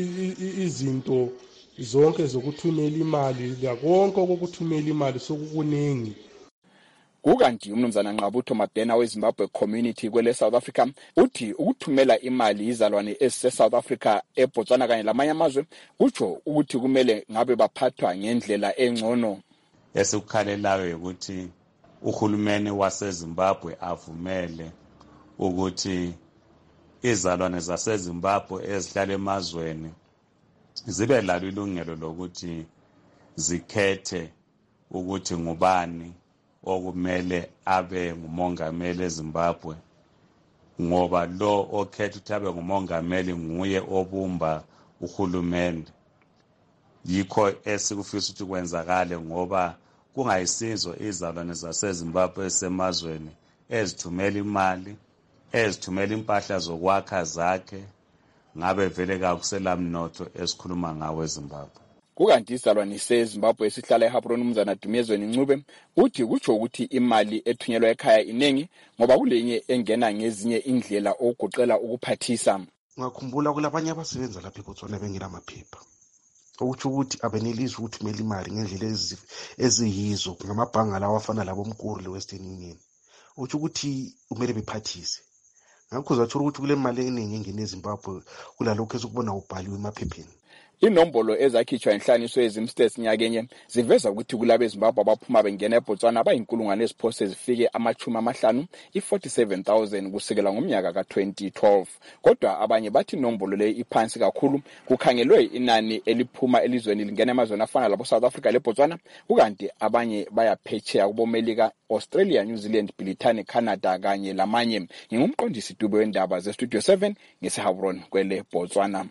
izinto zonke zokuthumela imali konke okuthumela imali sokukuningi. Kukanti umnumzana Nqabutho Mabhena weZimbabwe Community kwele South Africa uthi ukuthumela imali izalwane ese-South Africa, eBotswana kanye lamanye amazwe kutsho ukuthi kumele ngabe baphathwa ngendlela engcono. Esikukhalelayo ukuthi uhulumeni waseZimbabwe avumele ukuthi izalwane zaseZimbabwe ezihlala emazweni zibe lalo ilungelo lokuthi zikhethe ukuthi ngubani okumele abe ngumongameli eZimbabwe, ngoba lo okhetha ukuthi abe ngumongameli nguye obumba uhulumende. Yikho esikufisa ukuthi kwenzakale ngoba kungayisizo izalwane zaseZimbabwe esemazweni ezithumela imali, ezithumela impahla zokwakha zakhe, ngabe vele kakusela mnotho esikhuluma ngawo eZimbabwe. Kukanti izalwane seZimbabwe esihlala eHabroni umnumzana Dumezweni Ncube uthi kutsho ukuthi imali ethunyelwa ekhaya iningi ngoba kulenye engena ngezinye indlela okugoqela ukuphathisa. Ngakhumbula kulabanye abasebenza lapha eBotswana bengelamaphepha, okutsho ukuthi abenelisi ukuthumela imali ngendlela eziyizo ngamabhanga lawo afana labo Mkuru le-Western Union, utsho ukuthi kumele bephathise. Ngakho zatsho ukuthi kule mali eningi engene eZimbabwe kulalokho esukubona ubhaliwe emaphepheni. Inombolo ezakhitshwa inhlaniso yezimstats nyakenye ziveza ukuthi kulabe eZimbabwe abaphuma bengena eBotswana abayinkulungwane eziphose zifike ama-50 i-47,000 kusekela ngomnyaka ka-2012. Kodwa abanye bathi inombolo le iphansi kakhulu, kukhangelwe inani eliphuma elizweni lingena emazweni afana labo South Africa leBotswana, kukanti abanye bayaphetsheya kubomelika, Australia, New Zealand, Britane, Canada kanye lamanye. Ngingumqondisi Dube wendaba zeStudio 7 ngeseHabroni kwele Botswana.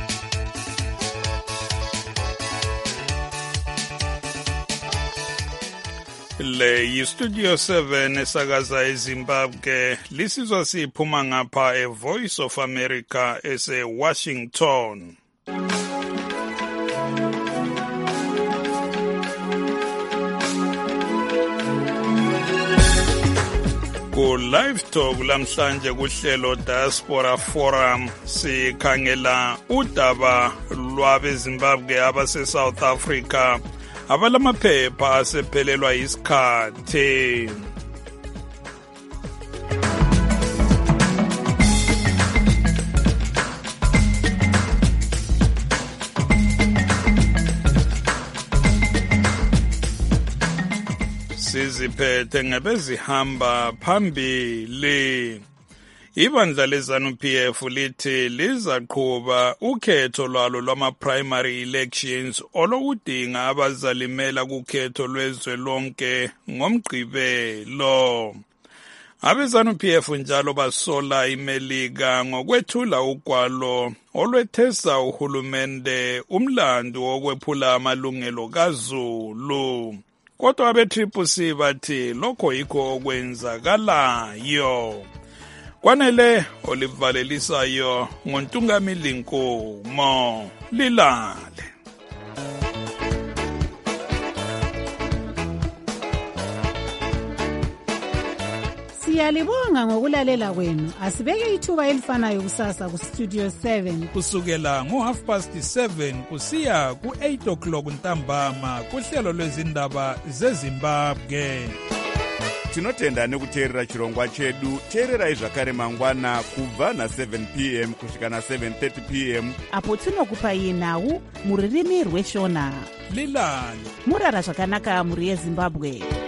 Le yiStudio 7 esakaza eZimbabwe, lisizwa siphuma ngapha eVoice of America ese-Washington. Ku live talk lamhlanje kuhlelo Diaspora Forum sikhangela udaba lwabeZimbabwe abase South Africa abalamaphepha asephelelwa isikhathi. Siziphethe ngebezihamba phambili. Ibandla leZANU-PF lithi lizaqhuba ukhetho lwalo lwama-primary elections olokudinga abazalimela kukhetho lwezwe lonke ngomgqibelo. Abezanu-PF njalo basola iMelika ngokwethula ugwalo olwethesa uhulumende umlandu wokwephula amalungelo kaZulu. Kodwa abe-CCC bathi lokho yikho okwenzakalayo. Kwanele olivalelisayo ngoNtungamili Nkomo. Lilale. Siyalibonga ngokulalela kwenu. Asibeke ithuba elifanayo kusasa ku Studio 7 kusukela ngo7:30 kusiya ku8 o'clock ntambama kuhlelo lwezindaba zeZimbabwe. Tinotenda nekuteerera chirongwa chedu. Teererai zvakare mangwana kubva na7 p.m. kusvika na7:30 p.m. apo tinokupai nhau muririmi rweshona. Lilale. Murara zvakanaka muri yeZimbabwe.